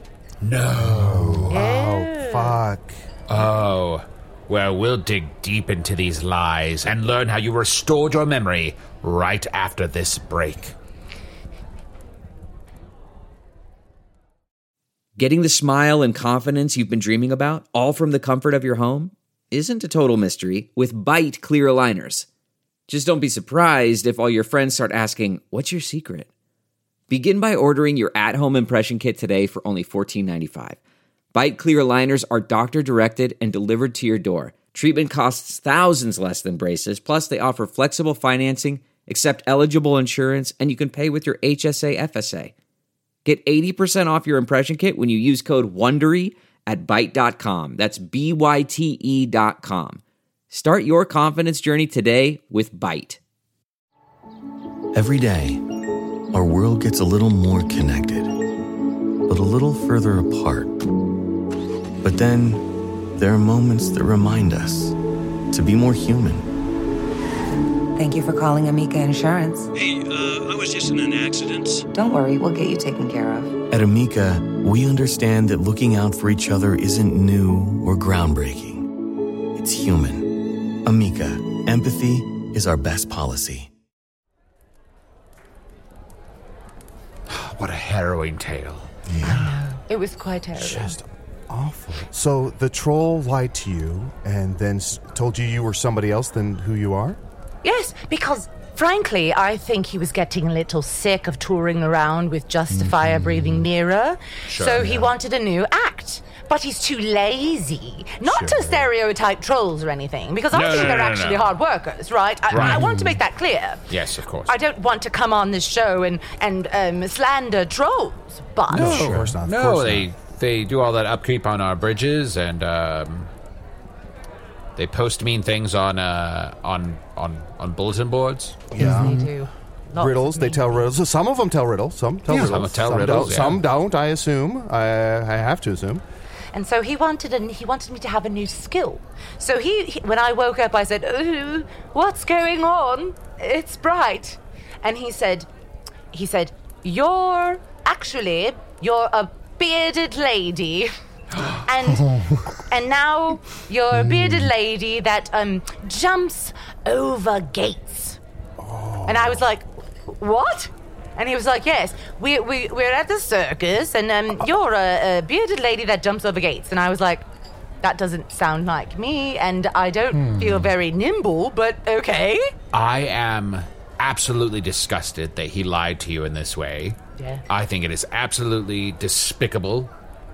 No. Yeah. Oh fuck. Oh. Well, we'll dig deep into these lies and learn how you restored your memory right after this break. Getting the smile and confidence you've been dreaming about, all from the comfort of your home, isn't a total mystery with Byte clear aligners. Just don't be surprised if all your friends start asking, what's your secret? Begin by ordering your at-home impression kit today for only fourteen ninety-five. Byte clear aligners are doctor-directed and delivered to your door. Treatment costs thousands less than braces, plus they offer flexible financing, accept eligible insurance, and you can pay with your H S A F S A. Get eighty percent off your impression kit when you use code WONDERY at byte dot com. That's B Y T E dot com. Start your confidence journey today with Byte. Every day, our world gets a little more connected, but a little further apart. But then, there are moments that remind us to be more human. Thank you for calling Amica Insurance. Hey, uh, I was just in an accident. Don't worry, we'll get you taken care of. At Amica, we understand that looking out for each other isn't new or groundbreaking. It's human. Amica, empathy is our best policy. What a harrowing tale. It was quite terrible. Just awful. So the troll lied to you and then s- told you you were somebody else than who you are? Yes, because frankly, I think he was getting a little sick of touring around with just a fire-breathing mirror. Sure, so he yeah. wanted a new act. But he's too lazy. Not to Sure. stereotype trolls or anything, because I No, think no, they're no, no, actually no. hard workers, right? I, Right. I want to make that clear. Yes, of course. I don't want to come on this show and, and um, slander trolls, but... No, of course not. Of No, course they not. they do all that upkeep on our bridges, and um, they post mean things on uh, on on on bulletin boards. Yeah. They do. Lots Riddles, of they mean tell things. riddles. So some of them tell riddles. Some tell Yeah, riddles. some tell some riddles, Don't, yeah. Some don't, I assume. I, I have to assume. And so he wanted an, he wanted me to have a new skill. So he, he when I woke up, I said, "Ooh, what's going on? It's bright." And he said, he said, "You're actually you're a bearded lady." and and now you're a bearded lady that um jumps over gates. And I was like, "What?" And he was like, "Yes, we, we, we're at the circus, and um, you're a, a bearded lady that jumps over gates." And I was like, that doesn't sound like me, and I don't feel very nimble, but okay. I am absolutely disgusted that he lied to you in this way. Yeah. I think it is absolutely despicable.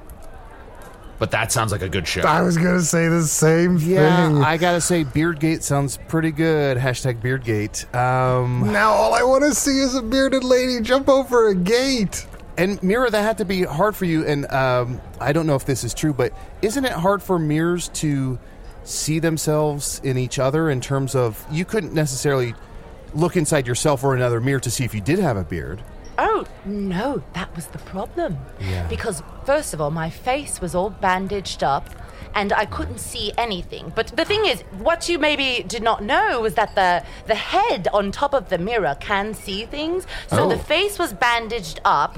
But that sounds like a good show. I was going to say the same Yeah, thing. I gotta say, Beardgate sounds pretty good. Hashtag Beardgate. Um, now all I want to see is a bearded lady jump over a gate. And Mira, that had to be hard for you. And um, I don't know if this is true, but isn't it hard for mirrors to see themselves in each other in terms of you couldn't necessarily look inside yourself or another mirror to see if you did have a beard? Oh, no, that was the problem. Yeah. Because, first of all, my face was all bandaged up and I couldn't see anything. But the thing is, what you maybe did not know was that the, the head on top of the mirror can see things. So Oh. the face was bandaged up.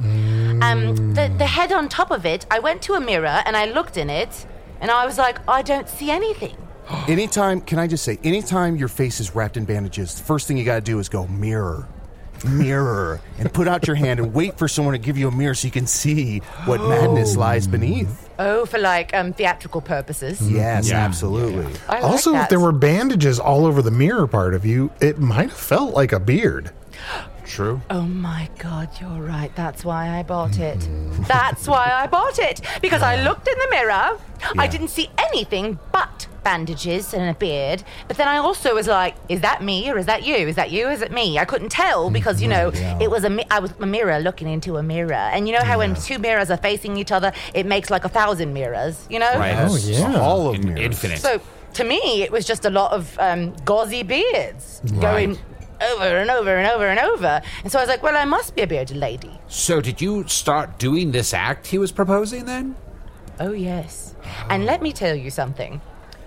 Um, the, the head on top of it, I went to a mirror and I looked in it and I was like, I don't see anything. Anytime, can I just say, anytime your face is wrapped in bandages, the first thing you gotta do is go, mirror. Mirror, and put out your hand and wait for someone to give you a mirror so you can see what madness lies beneath. Oh, for like um, theatrical purposes. Yes, absolutely. I like Also, that. if there were bandages all over the mirror part of you, it might have felt like a beard. True. Oh my God, you're right. That's why I bought it. That's why I bought it. Because I looked in the mirror, I didn't see anything but bandages and a beard. But then I also was like, is that me or is that you? Is that you or is it me? I couldn't tell because, you know, it was a mi- I was a mirror looking into a mirror. And you know how when two mirrors are facing each other, it makes like a thousand mirrors, you know? Right. Oh, yeah. All of In- mirrors. Infinite. So to me, it was just a lot of um, gauzy beards Right. going over and over and over and over. And so I was like, well, I must be a bearded lady. So did you start doing this act he was proposing then? Oh, yes. And let me tell you something.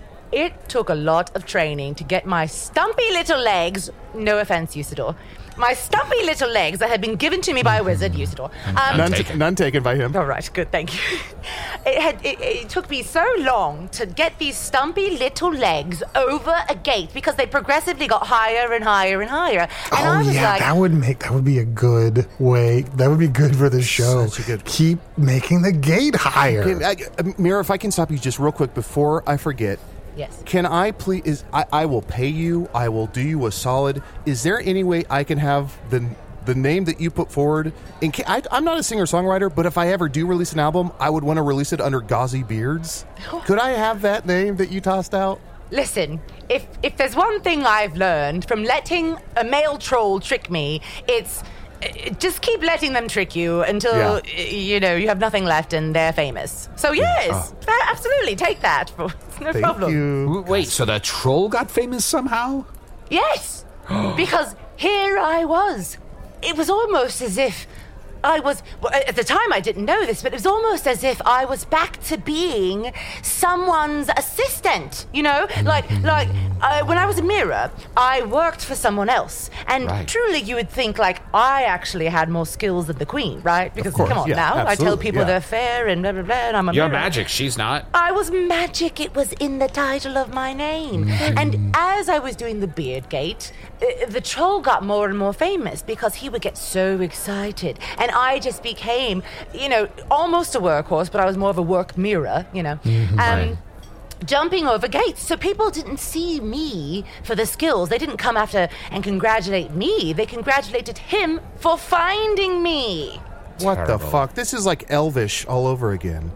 It took a lot of training to get my stumpy little legs, no offense, Usador, my stumpy little legs that had been given to me by a wizard, Usador. Um, None, t- none taken by him. All right, good, thank you. It had it, it took me so long to get these stumpy little legs over a gate because they progressively got higher and higher and higher. And Oh I was yeah, like, that would make that would be a good way. That would be good for the show. Such a good- Keep making the gate higher. Okay, I, uh, Mira, if I can stop you just real quick before I forget. yes. Can I please? Is I, I will pay you. I will do you a solid. Is there any way I can have the the name that you put forward? In ca- I, I'm not a singer songwriter, but if I ever do release an album, I would want to release it under Gauzy Beards. Could I have that name that you tossed out? Listen, if if there's one thing I've learned from letting a male troll trick me, it's uh, just keep letting them trick you until Yeah. uh, you know you have nothing left and they're famous. So yes, fa- absolutely take that. For, it's no Thank problem. you. W- Wait, so the troll got famous somehow? Yes, because here I was. It was almost as if I was, well, at the time I didn't know this, but it was almost as if I was back to being someone's assistant, you know? Like, like uh, when I was a mirror, I worked for someone else. And Right. truly you would think, like, I actually had more skills than the queen, right? Because, course, come on yeah, now, I tell absolutely, people yeah. they're fair and blah, blah, blah, and I'm a You're mirror. magic, she's not. I was magic. It was in the title of my name. And as I was doing the Beard Gate, uh, the troll got more and more famous because he would get so excited. And I just became, you know, almost a workhorse, but I was more of a work mirror, you know. Um, Right. Jumping over gates. So people didn't see me for the skills. They didn't come after and congratulate me. They congratulated him for finding me. What the Terrible. fuck? This is like Elvish all over again.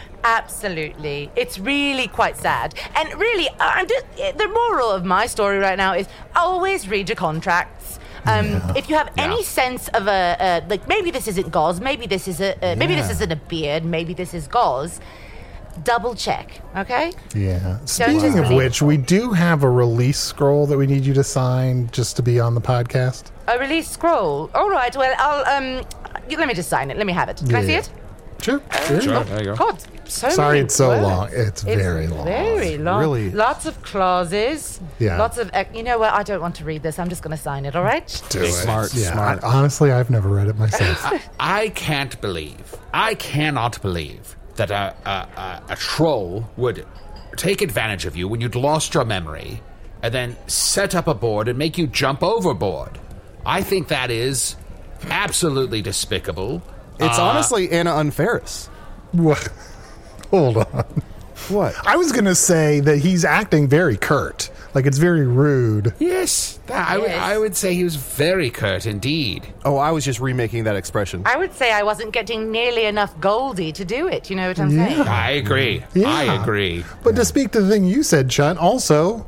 Absolutely. It's really quite sad. And really, uh, I'm just, the moral of my story right now is always read your contracts. Um, If you have any sense of a, uh, like, maybe this isn't gauze, maybe this is a, uh, maybe this Yeah. isn't a beard, maybe this is gauze, double check, okay? Yeah. just Speaking of believe which, we do have a release scroll that we need you to sign just to be on the podcast. A release scroll. All right, well, I'll, um, you- let me just sign it. Let me have it. Can I see Yeah. it? Sure. sure. Sure, there you go. God, so Sorry many it's so words. long. It's very long. Very long. Really- Lots of clauses. Yeah. Lots of. ec- You know what? I don't want to read this. I'm just going to sign it. All right. Do it. Smart, Yeah. smart. I- honestly, I've never read it myself. I can't believe, I cannot believe that a, a, a, a troll would take advantage of you when you'd lost your memory and then set up a board and make you jump overboard. I think that is absolutely despicable. It's Uh, honestly Anna Unferris. What? Hold on. What? I was going to say that he's acting very curt. Like, it's very rude. Yes, that, I, would, Yes. I would say he was very curt indeed. Oh, I was just remaking that expression. I would say I wasn't getting nearly enough Goldie to do it. You know what I'm Yeah. saying? I agree. Yeah. I agree. But to speak to the thing you said, Chunt, also,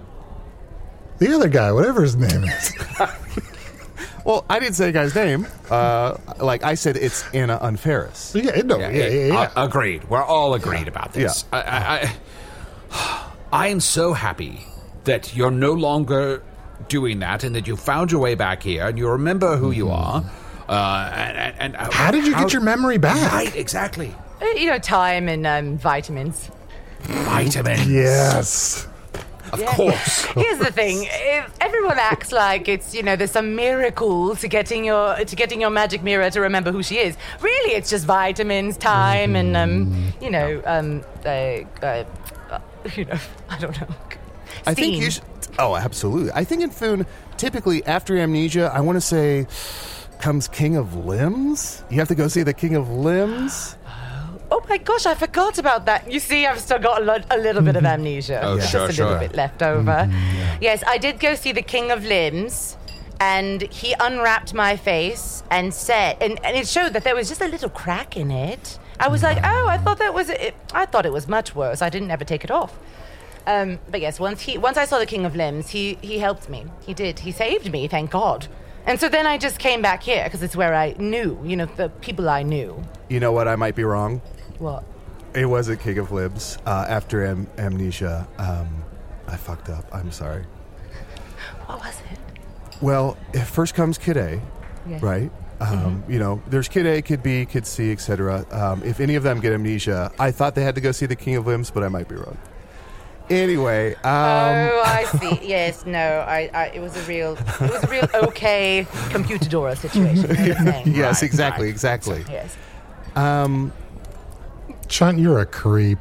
the other guy, whatever his name is. Well, I didn't say the guy's name. Uh, like I said, it's Anna Unferris. Yeah, no, yeah, yeah, yeah. yeah. Uh, agreed. We're all agreed about this. Yeah. I, I, I, I am so happy that you're no longer doing that and that you found your way back here and you remember who you are. Uh, and, and, and How did you get your memory back? Right, exactly. Uh, You know, time and um, vitamins. Vitamins. Yes. Of Yeah. course. Here's the thing: if everyone acts like it's, you know, there's some miracle to getting your to getting your magic mirror to remember who she is. Really, it's just vitamins, time, and um, you know, um, uh, uh, uh, you know, I don't know. I think Steam. you should. Oh, absolutely. I think in Foon, typically after amnesia, I want to say comes King of Limbs. You have to go see the King of Limbs. Oh my gosh, I forgot about that. You see, I've still got a, lot, a little bit of amnesia. Oh, just sure, a sure. little bit left over. Yes, I did go see the King of Limbs, and he unwrapped my face and said, and, and it showed that there was just a little crack in it. I was like, oh, I thought that was it. I thought it was much worse. I didn't ever take it off. Um, but yes, once he, once I saw the King of Limbs, he he helped me. He did. He saved me. Thank God. And so then I just came back here because it's where I knew, you know, the people I knew. You know what? I might be wrong. What? It wasn't King of Limbs. Uh, after am- amnesia, um, I fucked up. I'm sorry. What was it? Well, if first comes Kid A, Yes. right? Um, You know, there's Kid A, Kid B, Kid C, et cetera. Um, if any of them get amnesia, I thought they had to go see the King of Limbs, but I might be wrong. Anyway, um, Oh, I see. Yes, no, I, I, it was a real, it was a real okay computer Dora situation. You know what I'm saying? yes, Right, exactly, right. exactly. Yes. Um, Chunt, you're a creep.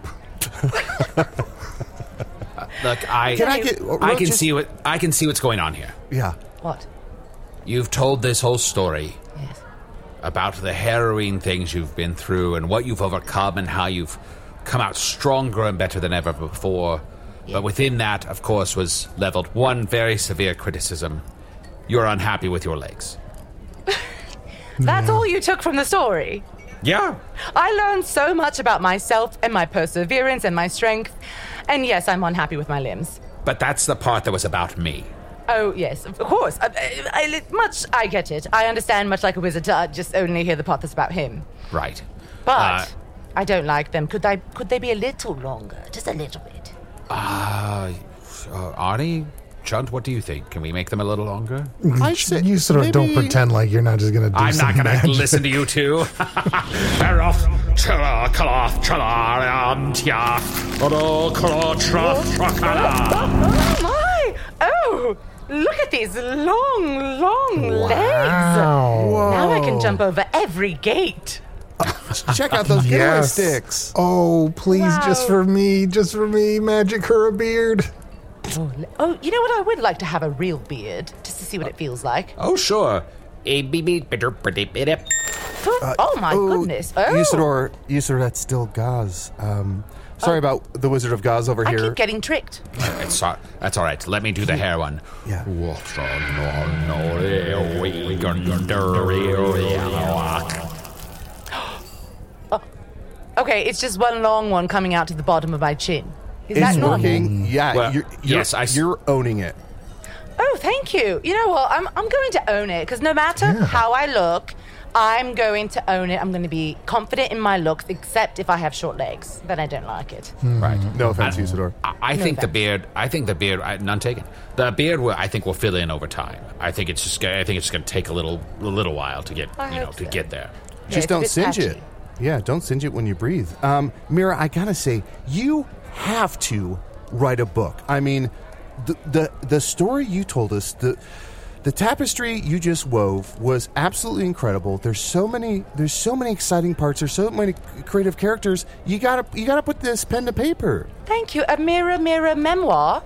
Look, I Can I get- I can just- see what I can see what's going on here. yeah. What? You've told this whole story Yes. about the harrowing things you've been through and what you've overcome and how you've come out stronger and better than ever before. But within that, of course, was leveled one very severe criticism. You're unhappy with your legs. That's all you took from the story. Yeah. I learned so much about myself and my perseverance and my strength. And yes, I'm unhappy with my limbs. But that's the part that was about me. Oh, yes, of course. I, I, I- much, I get it. I understand, much like a wizard, I just only hear the part that's about him. Right. But Uh, I don't like them. Could they, could they be a little longer? Just a little bit. Uh, uh, Arnie, Chunt, what do you think? Can we make them a little longer? I said You sort of don't maybe- pretend like you're not just going to do I'm some not going to magic. listen to you two. Fair off. Chilla, kala, chilla, um, tia. Odo, kala, tra, tra, kala. Oh, my! Oh, look at these long, long legs. Wow. Now I can jump over every gate. Check out those getaway Yes. sticks. Oh, please, just Wow. for me, just for me, magic her a beard. Oh, le- oh, you know what? I would like to have a real beard, just to see what it feels like. Oh, sure. A beep beep bitter pretty bit. Oh, oh my goodness. Oh. Usador, Usador, that's still Gaz. Um, sorry about the Wizard of Gaz over I here. keep getting tricked. It's all, that's all right. Let me do the hair one. Yeah. Okay, it's just one long one coming out to the bottom of my chin. Is It's that normal? working. Yeah, Well, you're, you're, yes, I s- you're owning it. Oh, thank you. You know what? I'm, I'm going to own it because no matter how I look, I'm going to own it. I'm going to be confident in my looks, except if I have short legs. Then I don't like it. Right. No offense, Usador. I, I No think the offense. beard. I think the beard. I, none taken. The beard. Will, I think will fill in over time. I think it's just. gonna- I think it's going to take a little, a little while to get. I you know, hope to so. get there. Yeah, Just it's a don't bit singe patchy. it. Yeah, don't singe it when you breathe. Um, Mira, I gotta say, you have to write a book. I mean, the the, the story you told us, the the tapestry you just wove was absolutely incredible. There's so many there's so many exciting parts. There's so many creative characters. You gotta you gotta put this pen to paper. Thank you. A mirror, mirror memoir.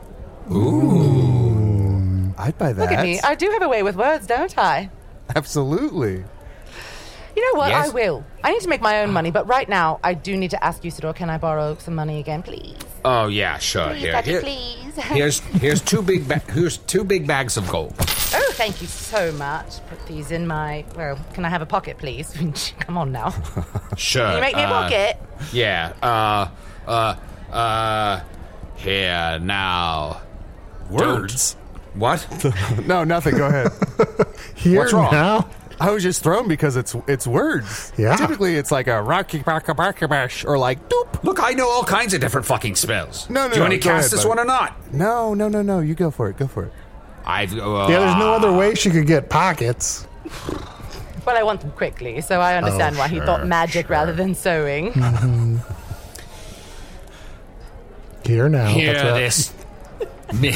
I'd buy that. Look at me. I do have a way with words, don't I? Absolutely. You know what? Yes? I will. I need to make my own money, but right now, I do need to ask Usador, can I borrow some money again, please? Oh yeah, sure. Please, Here, Daddy, here, please. here's here's two big ba- here's two big bags of gold. Oh, thank you so much. Put these in my... Well, can I have a pocket, please? Come on now. Sure. Can you make me a uh, pocket? Yeah. Uh. Uh. Uh. Here now. Words? Don't- What? No, nothing. Go ahead. Here What's wrong? now? I was just thrown because it's it's words. Yeah. Typically, it's like a rocky baka baka bash or like doop. Look, I know all kinds of different fucking spells. No, no, Do you no, want to go cast ahead, this buddy. one or not? No, no, no, no. You go for it. Go for it. I've. Uh, Yeah, there's no other way she could get pockets. Well, I want them quickly, so I understand Oh, why he sure, thought magic sure. rather than sewing. Mhm. Here now. Hear That's this. Mi-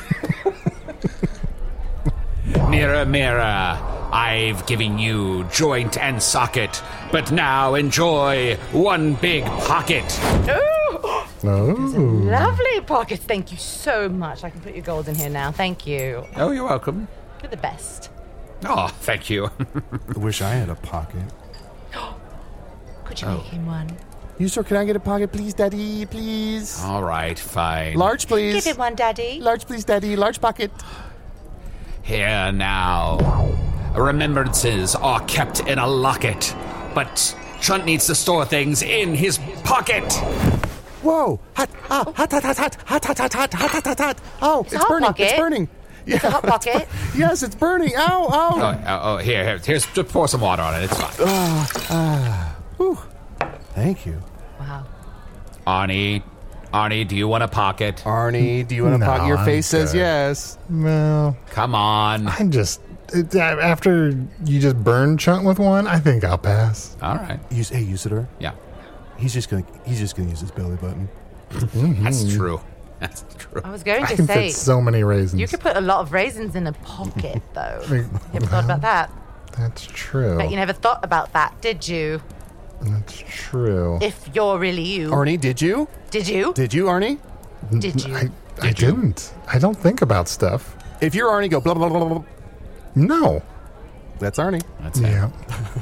Mirror, mirror, I've given you joint and socket, but now enjoy one big pocket. Oh, Oh. lovely pockets. Thank you so much. I can put your gold in here now. Thank you. Oh, you're welcome. You're the best. Oh, thank you. I wish I had a pocket. Could you Oh. make him one? You sir, can I get a pocket, please, Daddy? Please. All right, fine. Large, please. Give him one, Daddy. Large, please, Daddy. Large pocket. Here now. Remembrances are kept in a locket, but Chunt needs to store things in his pocket. Whoa! Hot! Ah! Hot! Hot! Hot! Hot! Hot! Hot! Hot! Hot! Hot! Hot! Hot! Oh! It's a It's hot burning! pocket. It's burning! Yeah. It's a hot pocket. Yes, it's burning! Ow! Oh, Ow! oh, oh, here, here, here's just pour some water on it. It's fine. Ah! Ah! Whew. Thank you, Wow. Arnie, Arnie, do you want a pocket? Arnie. Do you want a No, pocket? Your I'm face says good. yes. Well, Come on. I just it, after you just burn Chunt with one, I think I'll pass. All right. Use, hey, Usador. Yeah, He's just gonna. He's just gonna use his belly button. that's true. That's true. I was going I to can say, fit so many raisins. you could put a lot of raisins in a pocket, though. Like, You ever thought about that? That's true. Bet you never thought about that, did you? That's true. If you're really you. Arnie, did you? Did you? Did you, Arnie? Did you? I, I didn't. I don't think about stuff. If you're Arnie, go blah blah blah blah. blah. No. That's Arnie. That's it. Yeah.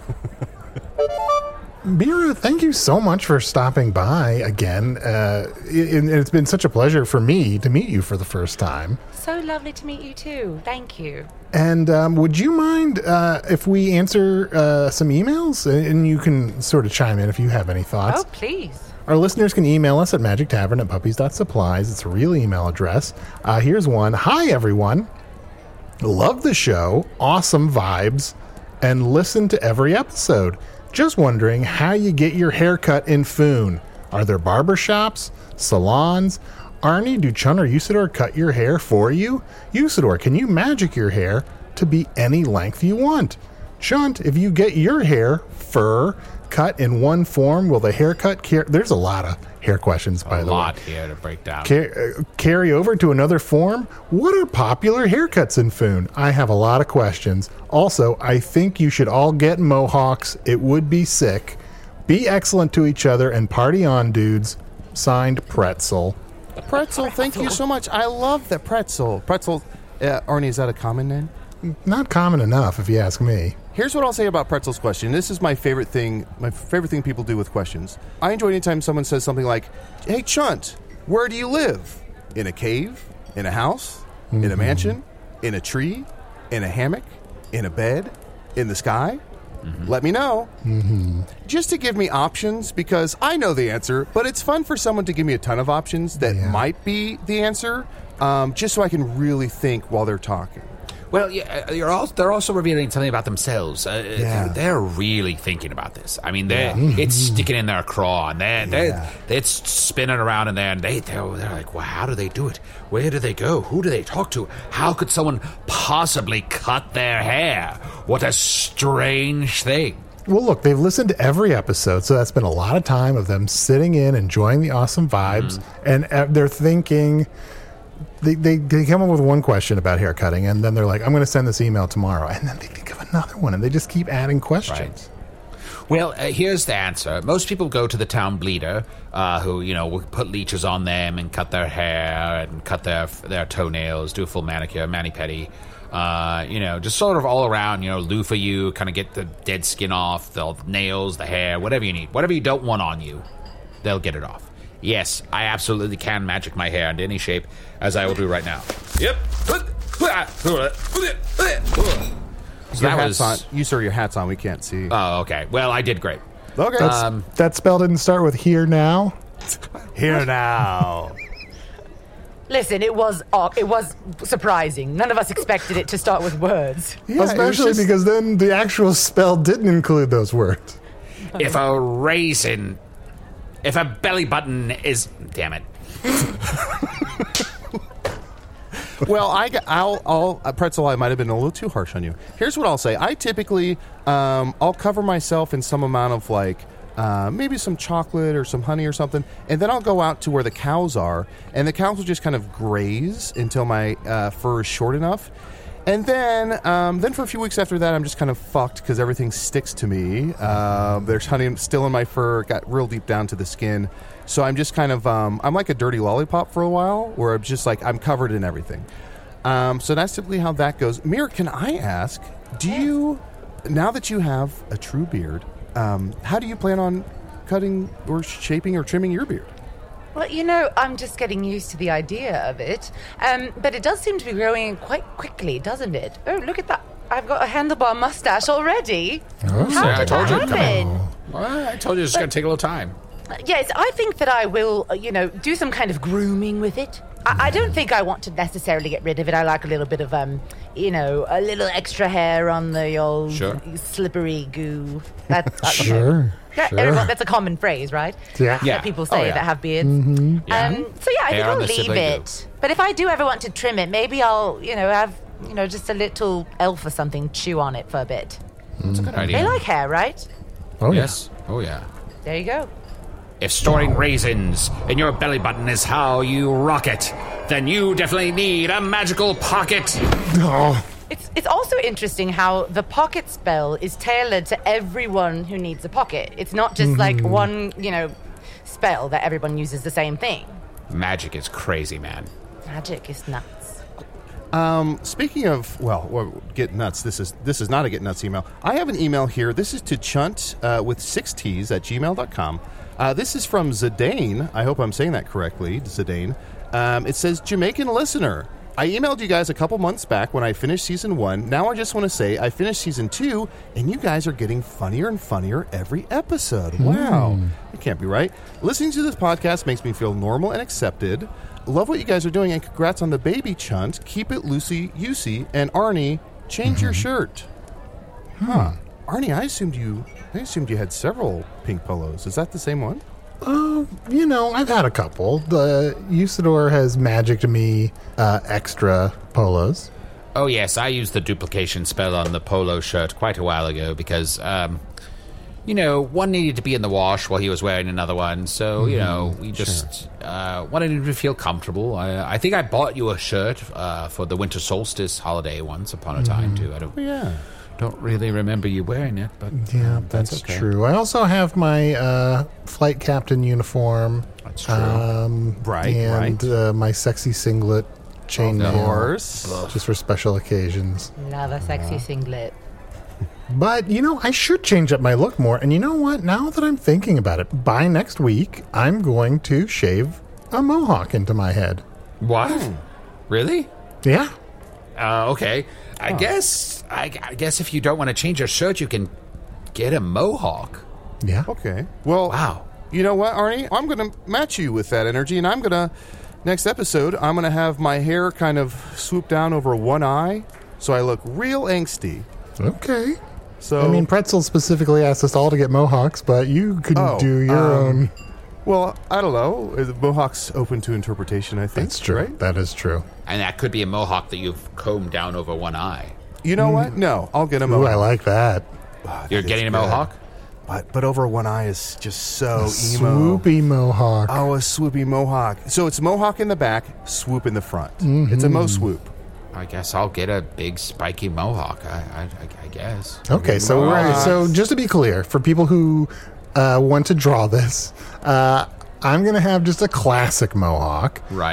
Mira, thank you so much for stopping by again. Uh, it, it's been such a pleasure for me to meet you for the first time. So lovely to meet you, too. Thank you. And um, would you mind uh, if we answer uh, some emails? And you can sort of chime in if you have any thoughts. Oh, please. Our listeners can email us at magic tavern at puppies dot supplies. It's a real email address. Uh, here's one. Hi, everyone. Love the show. Awesome vibes. And listen to every episode. Just wondering how you get your haircut in Foon. Are there barbershops? Salons? Arnie, do Chun or Usador cut your hair for you? Usador, can you magic your hair to be any length you want? Chunt, if you get your hair, fur, cut in one form, will the haircut care? There's a lot of hair questions, by A the lot way. here to break down. Car- uh, carry over to another form? What are popular haircuts in Foon? I have a lot of questions. Also, I think you should all get mohawks. It would be sick. Be excellent to each other and party on, dudes. Signed, Pretzel. Pretzel, thank you so much. I love that pretzel. Pretzel, uh, Arnie, is that a common name? Not common enough, if you ask me. Here's what I'll say about Pretzel's question. This is my favorite thing, my favorite thing people do with questions. I enjoy anytime someone says something like, hey, Chunt, where do you live? In a cave? In a house? Mm-hmm. In a mansion? In a tree? In a hammock? In a bed? In the sky? Mm-hmm. Let me know. Mm-hmm. Just to give me options, because I know the answer, but it's fun for someone to give me a ton of options that Yeah. might be the answer, um, just so I can really think while they're talking. Well, yeah, you're also, they're also revealing something about themselves. Uh, Yeah. they're, they're really thinking about this. I mean, they're, Yeah. it's sticking in their craw, and they're, they're, Yeah. it's spinning around in there, and they, they're, they're like, well, how do they do it? Where do they go? Who do they talk to? How could someone possibly cut their hair? What a strange thing. Well, look, they've listened to every episode, so that's been a lot of time of them sitting in, enjoying the awesome vibes, and uh, they're thinking. They, they they come up with one question about haircutting, and then they're like, I'm going to send this email tomorrow. And then they think of another one, and they just keep adding questions. Well, uh, here's the answer. Most people go to the town bleeder, uh, who, you know, will put leeches on them and cut their hair and cut their their toenails, do a full manicure, mani-pedi. Uh, you know, just sort of all around, you know, loofah you, kind of get the dead skin off, the nails, the hair, whatever you need. Whatever you don't want on you, they'll get it off. Yes, I absolutely can magic my hair into any shape, as I will do right now. Yep. So your that hat's was... on. You, sir, your hat's on. We can't see. Oh, okay. Well, I did great. Okay. That's, Um, that spell didn't start with here now? Here now. Listen, it was uh, it was surprising. None of us expected it to start with words. Yeah, Especially just... because then the actual spell didn't include those words. If a raisin... If a belly button is... Damn it. Well, I, I'll, I'll, uh, Pretzel, I might have been a little too harsh on you. Here's what I'll say. I typically, um, I'll cover myself in some amount of, like, uh, maybe some chocolate or some honey or something, and then I'll go out to where the cows are, and the cows will just kind of graze until my uh, fur is short enough. And then, um, then for a few weeks after that, I'm just kind of fucked because everything sticks to me. Uh, there's honey still in my fur, got real deep down to the skin. So I'm just kind of, um, I'm like a dirty lollipop for a while, where I'm just like, I'm covered in everything. Um, so that's typically how that goes. Mir, can I ask, do you, now that you have a true beard, um, how do you plan on cutting or shaping or trimming your beard? Well, you know, I'm just getting used to the idea of it. Um, but it does seem to be growing quite quickly, doesn't it? Oh, look at that. I've got a handlebar mustache already. Oh, How I did told that you. happen? Well, I told you it's going to take a little time. Yes, I think that I will, uh, you know, do some kind of grooming with it. I, I don't think I want to necessarily get rid of it. I like a little bit of, um, you know, a little extra hair on the old sure. slippery goo. That's, uh, sure. That, sure. everyone, that's a common phrase, right? Yeah. That yeah. people say oh, yeah. that have beards. Mm-hmm. Yeah. Um, so yeah, I Hair think I'll on the leave slippery it. But if I do ever want to trim it, maybe I'll, you know, have, you know, just a little elf or something chew on it for a bit. That's a good idea. They like hair, right? Oh, yes. Oh, yeah. There you go. If storing raisins in your belly button is how you rock it, then you definitely need a magical pocket. Oh. It's it's also interesting how the pocket spell is tailored to everyone who needs a pocket. It's not just mm-hmm. like one, you know, spell that everyone uses the same thing. Magic is crazy, man. Magic is nuts. Um, speaking of, well, well, get nuts. This is this is not a get nuts email. I have an email here. This is to chunt uh, with six T's at gmail dot com. Uh, this is from Zidane. I hope I'm saying that correctly, Zidane. Um, it says, Jamaican listener. I emailed you guys a couple months back when I finished season one. Now I just want to say I finished season two, and you guys are getting funnier and funnier every episode. Wow. Mm. It can't be right. Listening to this podcast makes me feel normal and accepted. Love what you guys are doing, and congrats on the baby chunt. Keep it Lucy, Yusi, and Arnie, change mm-hmm. your shirt. Huh. Arnie, I assumed you I assumed you had several pink polos. Is that the same one? Uh, you know, I've had a couple. The Usador has magicked me uh, extra polos. Oh, yes, I used the duplication spell on the polo shirt quite a while ago because, um, you know, one needed to be in the wash while he was wearing another one. So, you know, we just sure. uh, wanted him to feel comfortable. I, I think I bought you a shirt uh, for the winter solstice holiday once upon a time, too. I don't... Yeah. Don't really remember you wearing it, but yeah, um, that's, that's okay. true. I also have my uh, flight captain uniform. That's true. Um, right, and right. Uh, my sexy singlet chainmail, of course, just for special occasions. Love a sexy uh. singlet. But you know, I should change up my look more. And you know what? Now that I'm thinking about it, by next week, I'm going to shave a mohawk into my head. What? Hmm. Really? Yeah. Uh, okay. I oh. guess I, I guess if you don't want to change your shirt, you can get a mohawk. Yeah. Okay. Well, wow. You know what, Arnie? I'm going to match you with that energy, and I'm going to, next episode, I'm going to have my hair kind of swoop down over one eye, so I look real angsty. Okay. So I mean, Pretzel specifically asked us all to get mohawks, but you could oh, do your um, own. Well, I don't know. The mohawk's open to interpretation, I think. That's true. Right? That is true. And that could be a mohawk that you've combed down over one eye. You know mm. what? No, I'll get a mohawk. Ooh, I like that. Oh, You're that getting a good. mohawk? But but over one eye is just so a emo. Swoopy mohawk. Oh, a swoopy mohawk. So it's mohawk in the back, swoop in the front. Mm-hmm. It's a mo swoop. I guess I'll get a big spiky mohawk. I I, I guess. Okay, so right, so just to be clear, for people who uh, want to draw this, uh, I'm going to have just a classic mohawk. Right.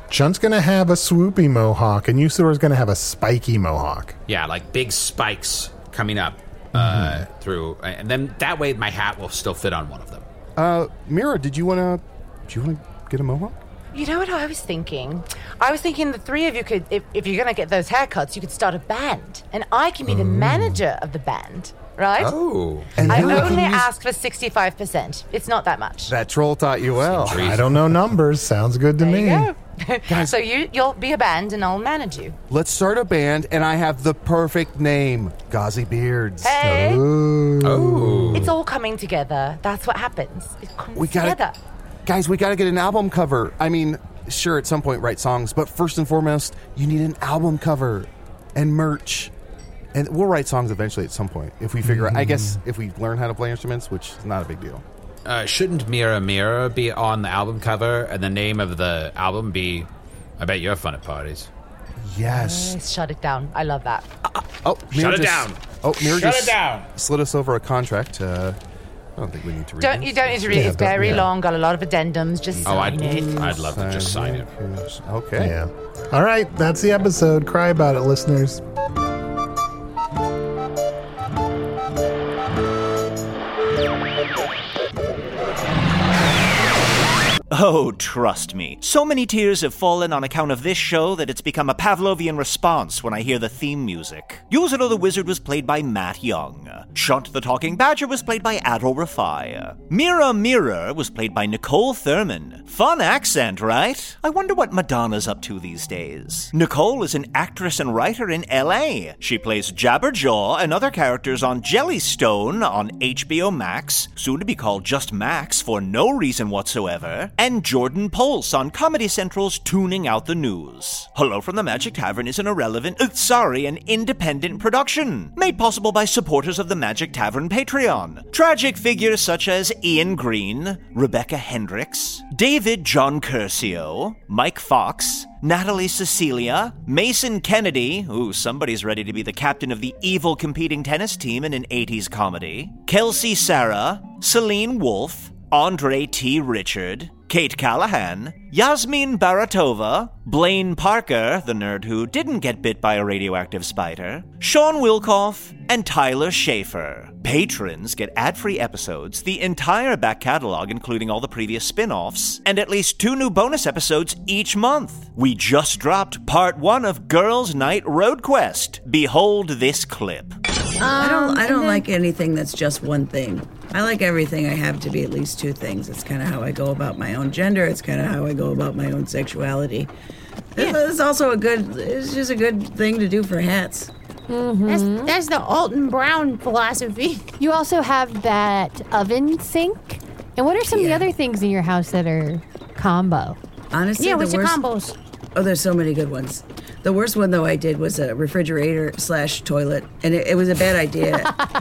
Chunt's going to have a swoopy mohawk, and Usador's going to have a spiky mohawk. Yeah, like big spikes coming up uh, Mm-hmm. through, and then that way my hat will still fit on one of them. Uh, Mira, did you want to? Do you want to get a mohawk? You know what I was thinking? I was thinking the three of you could, if, if you're going to get those haircuts, you could start a band. And I can be the manager of the band, right? Oh. And I who only can use- asked for sixty-five percent. It's not that much. That troll taught you well. I don't know numbers. Sounds good to There me. you go. So you, you'll be a band and I'll manage you. Let's start a band, and I have the perfect name, Gauzy Beards. Hey. Ooh. Oh. It's all coming together. That's what happens. It comes We gotta- together. Guys, we got to get an album cover. I mean, sure, at some point write songs, but first and foremost, you need an album cover and merch. And we'll write songs eventually at some point if we figure out, I guess, if we learn how to play instruments, which is not a big deal. Uh, shouldn't Mira Mira be on the album cover and the name of the album be I Bet You're Fun at Parties? Yes. Yes, shut it down. I love that. Oh, Shut it just, down. Oh, Mira Shut just it down. slid us over a contract. Uh, I don't think we need to read Don't this. you don't need to read it. Yeah, It's very yeah. long, got a lot of addendums. Just Oh, I'd, sign it. I'd love to just sign it. Okay. Yeah. All right, that's the episode. Cry about it, listeners. Oh, trust me. So many tears have fallen on account of this show that it's become a Pavlovian response when I hear the theme music. Usador the Wizard was played by Matt Young. Chunt the Talking Badger was played by Adol Rafai. Mira Mirror was played by Nicole Thurman. Fun accent, right? I wonder what Madonna's up to these days. Nicole is an actress and writer in L A. She plays Jabberjaw and other characters on Jellystone on H B O Max, soon to be called just Max for no reason whatsoever, and Jordan Pulse on Comedy Central's Tuning Out the News. Hello from the Magic Tavern is an irrelevant, uh, sorry, an independent production, made possible by supporters of the Magic Tavern Patreon. Tragic figures such as Ian Green, Rebecca Hendricks, David John Curcio, Mike Fox, Natalie Cecilia, Mason Kennedy, ooh, somebody's ready to be the captain of the evil competing tennis team in an eighties comedy, Kelsey Sarah, Celine Wolfe, Andre T. Richard, Kate Callahan, Yasmin Baratova, Blaine Parker, the nerd who didn't get bit by a radioactive spider, Sean Wilkoff, and Tyler Schaefer. Patrons get ad-free episodes, the entire back catalog including all the previous spin-offs, and at least two new bonus episodes each month. We just dropped part one of Girls' Night Road Quest. Behold this clip. I don't. I don't like anything that's just one thing. I like everything I have to be at least two things. It's kind of how I go about my own gender. It's kind of how I go about my own sexuality. It's, it's also a good. It's just a good thing to do for hats. Mm-hmm. That's, that's the Alton Brown philosophy. You also have that oven sink. And what are some of the other things in your house that are combo? Honestly, yeah, the what's your worst- combos? Oh, there's so many good ones. The worst one, though, I did was a refrigerator slash toilet, and it, it was a bad idea.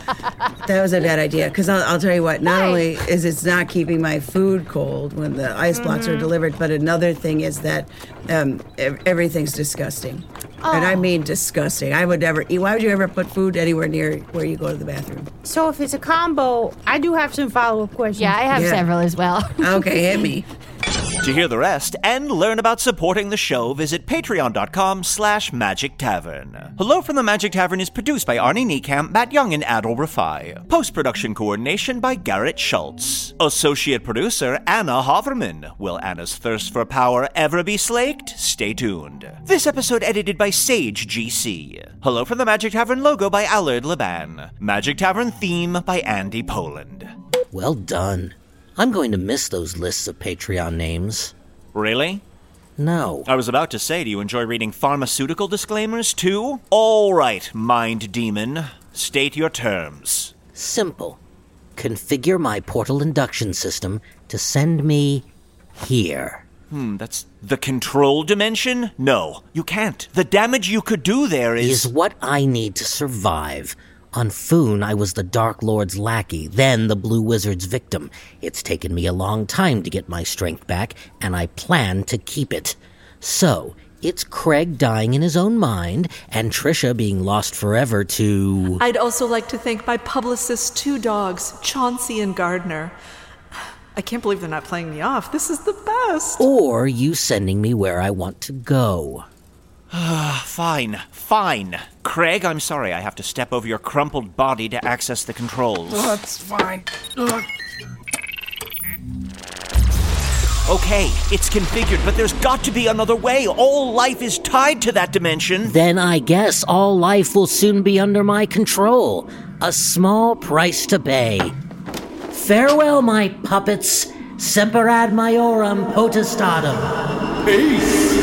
That was a bad idea, because I'll, I'll tell you what, not only is it's not keeping my food cold when the ice blocks are delivered, but another thing is that um, ev- everything's disgusting. And I mean disgusting. I would never eat. Why would you ever put food anywhere near where you go to the bathroom? So if it's a combo, I do have some follow-up questions. Yeah, I have Yeah. several as well. Okay, hit me. To hear the rest and learn about supporting the show, visit patreon.com slash Magic Tavern. Hello from the Magic Tavern is produced by Arnie Niekamp, Matt Young, and Adol Rafai. Post-production coordination by Garrett Schultz. Associate producer Anna Hoverman. Will Anna's thirst for power ever be slaked? Stay tuned. This episode edited by Sage G C. Hello from the Magic Tavern logo by Allard Laban. Magic Tavern theme by Andy Poland. Well done. I'm going to miss those lists of Patreon names. Really? No. I was about to say, do you enjoy reading pharmaceutical disclaimers too? All right, Mind Demon. State your terms. Simple. Configure my portal induction system to send me here. Hmm, that's the control dimension? No, you can't. The damage you could do there is... Is what I need to survive. On Foon, I was the Dark Lord's lackey, then the Blue Wizard's victim. It's taken me a long time to get my strength back, and I plan to keep it. So, it's Craig dying in his own mind, and Trisha being lost forever to... I'd also like to thank my publicist's two dogs, Chauncey and Gardner. I can't believe they're not playing me off. This is the best. Or you sending me where I want to go. Fine, fine. Craig, I'm sorry I have to step over your crumpled body to access the controls. Oh, that's fine. Ugh. Okay, it's configured, but there's got to be another way. All life is tied to that dimension. Then I guess all life will soon be under my control. A small price to pay. Farewell, my puppets. Semper ad maiorum potestatem. Peace.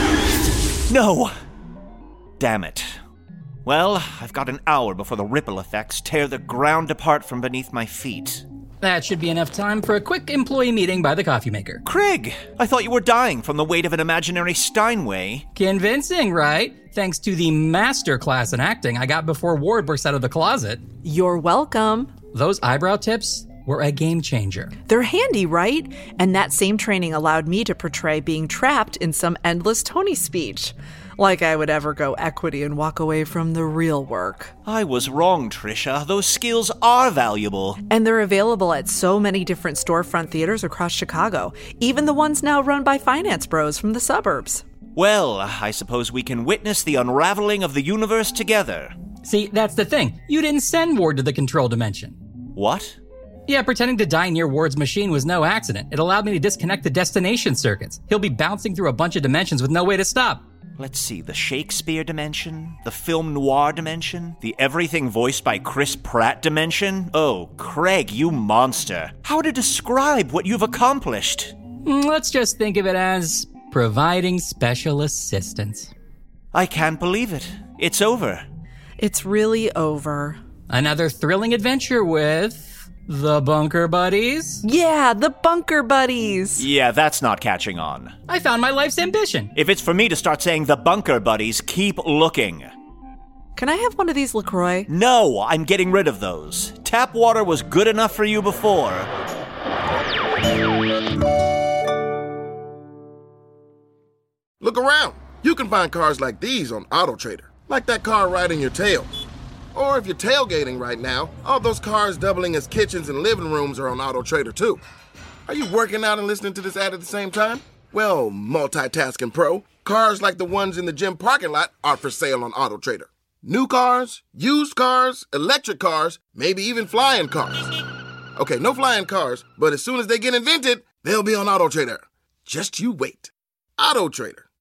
No. Damn it. Well, I've got an hour before the ripple effects tear the ground apart from beneath my feet. That should be enough time for a quick employee meeting by the coffee maker. Craig, I thought you were dying from the weight of an imaginary Steinway. Convincing, right? Thanks to the master class in acting I got before Ward burst out of the closet. You're welcome. Those eyebrow tips were a game changer. They're handy, right? And that same training allowed me to portray being trapped in some endless Tony speech. Like I would ever go equity and walk away from the real work. I was wrong, Trisha. Those skills are valuable. And they're available at so many different storefront theaters across Chicago, even the ones now run by finance bros from the suburbs. Well, I suppose we can witness the unraveling of the universe together. See, that's the thing. You didn't send Ward to the control dimension. What? Yeah, pretending to die near Ward's machine was no accident. It allowed me to disconnect the destination circuits. He'll be bouncing through a bunch of dimensions with no way to stop. Let's see, the Shakespeare dimension, the film noir dimension, the everything voiced by Chris Pratt dimension. Oh, Craig, you monster. How to describe what you've accomplished? Let's just think of it as providing special assistance. I can't believe it. It's over. It's really over. Another thrilling adventure with the Bunker Buddies? Yeah, the Bunker Buddies. Yeah, that's not catching on. I found my life's ambition. If it's for me to start saying the Bunker Buddies, keep looking. Can I have one of these LaCroix? No, I'm getting rid of those. Tap water was good enough for you before. Look around. You can find cars like these on AutoTrader. Like that car riding your tail. Or if you're tailgating right now, all those cars doubling as kitchens and living rooms are on AutoTrader too. Are you working out and listening to this ad at the same time? Well, multitasking pro, cars like the ones in the gym parking lot are for sale on AutoTrader. New cars, used cars, electric cars, maybe even flying cars. Okay, no flying cars, but as soon as they get invented, they'll be on AutoTrader. Just you wait. AutoTrader.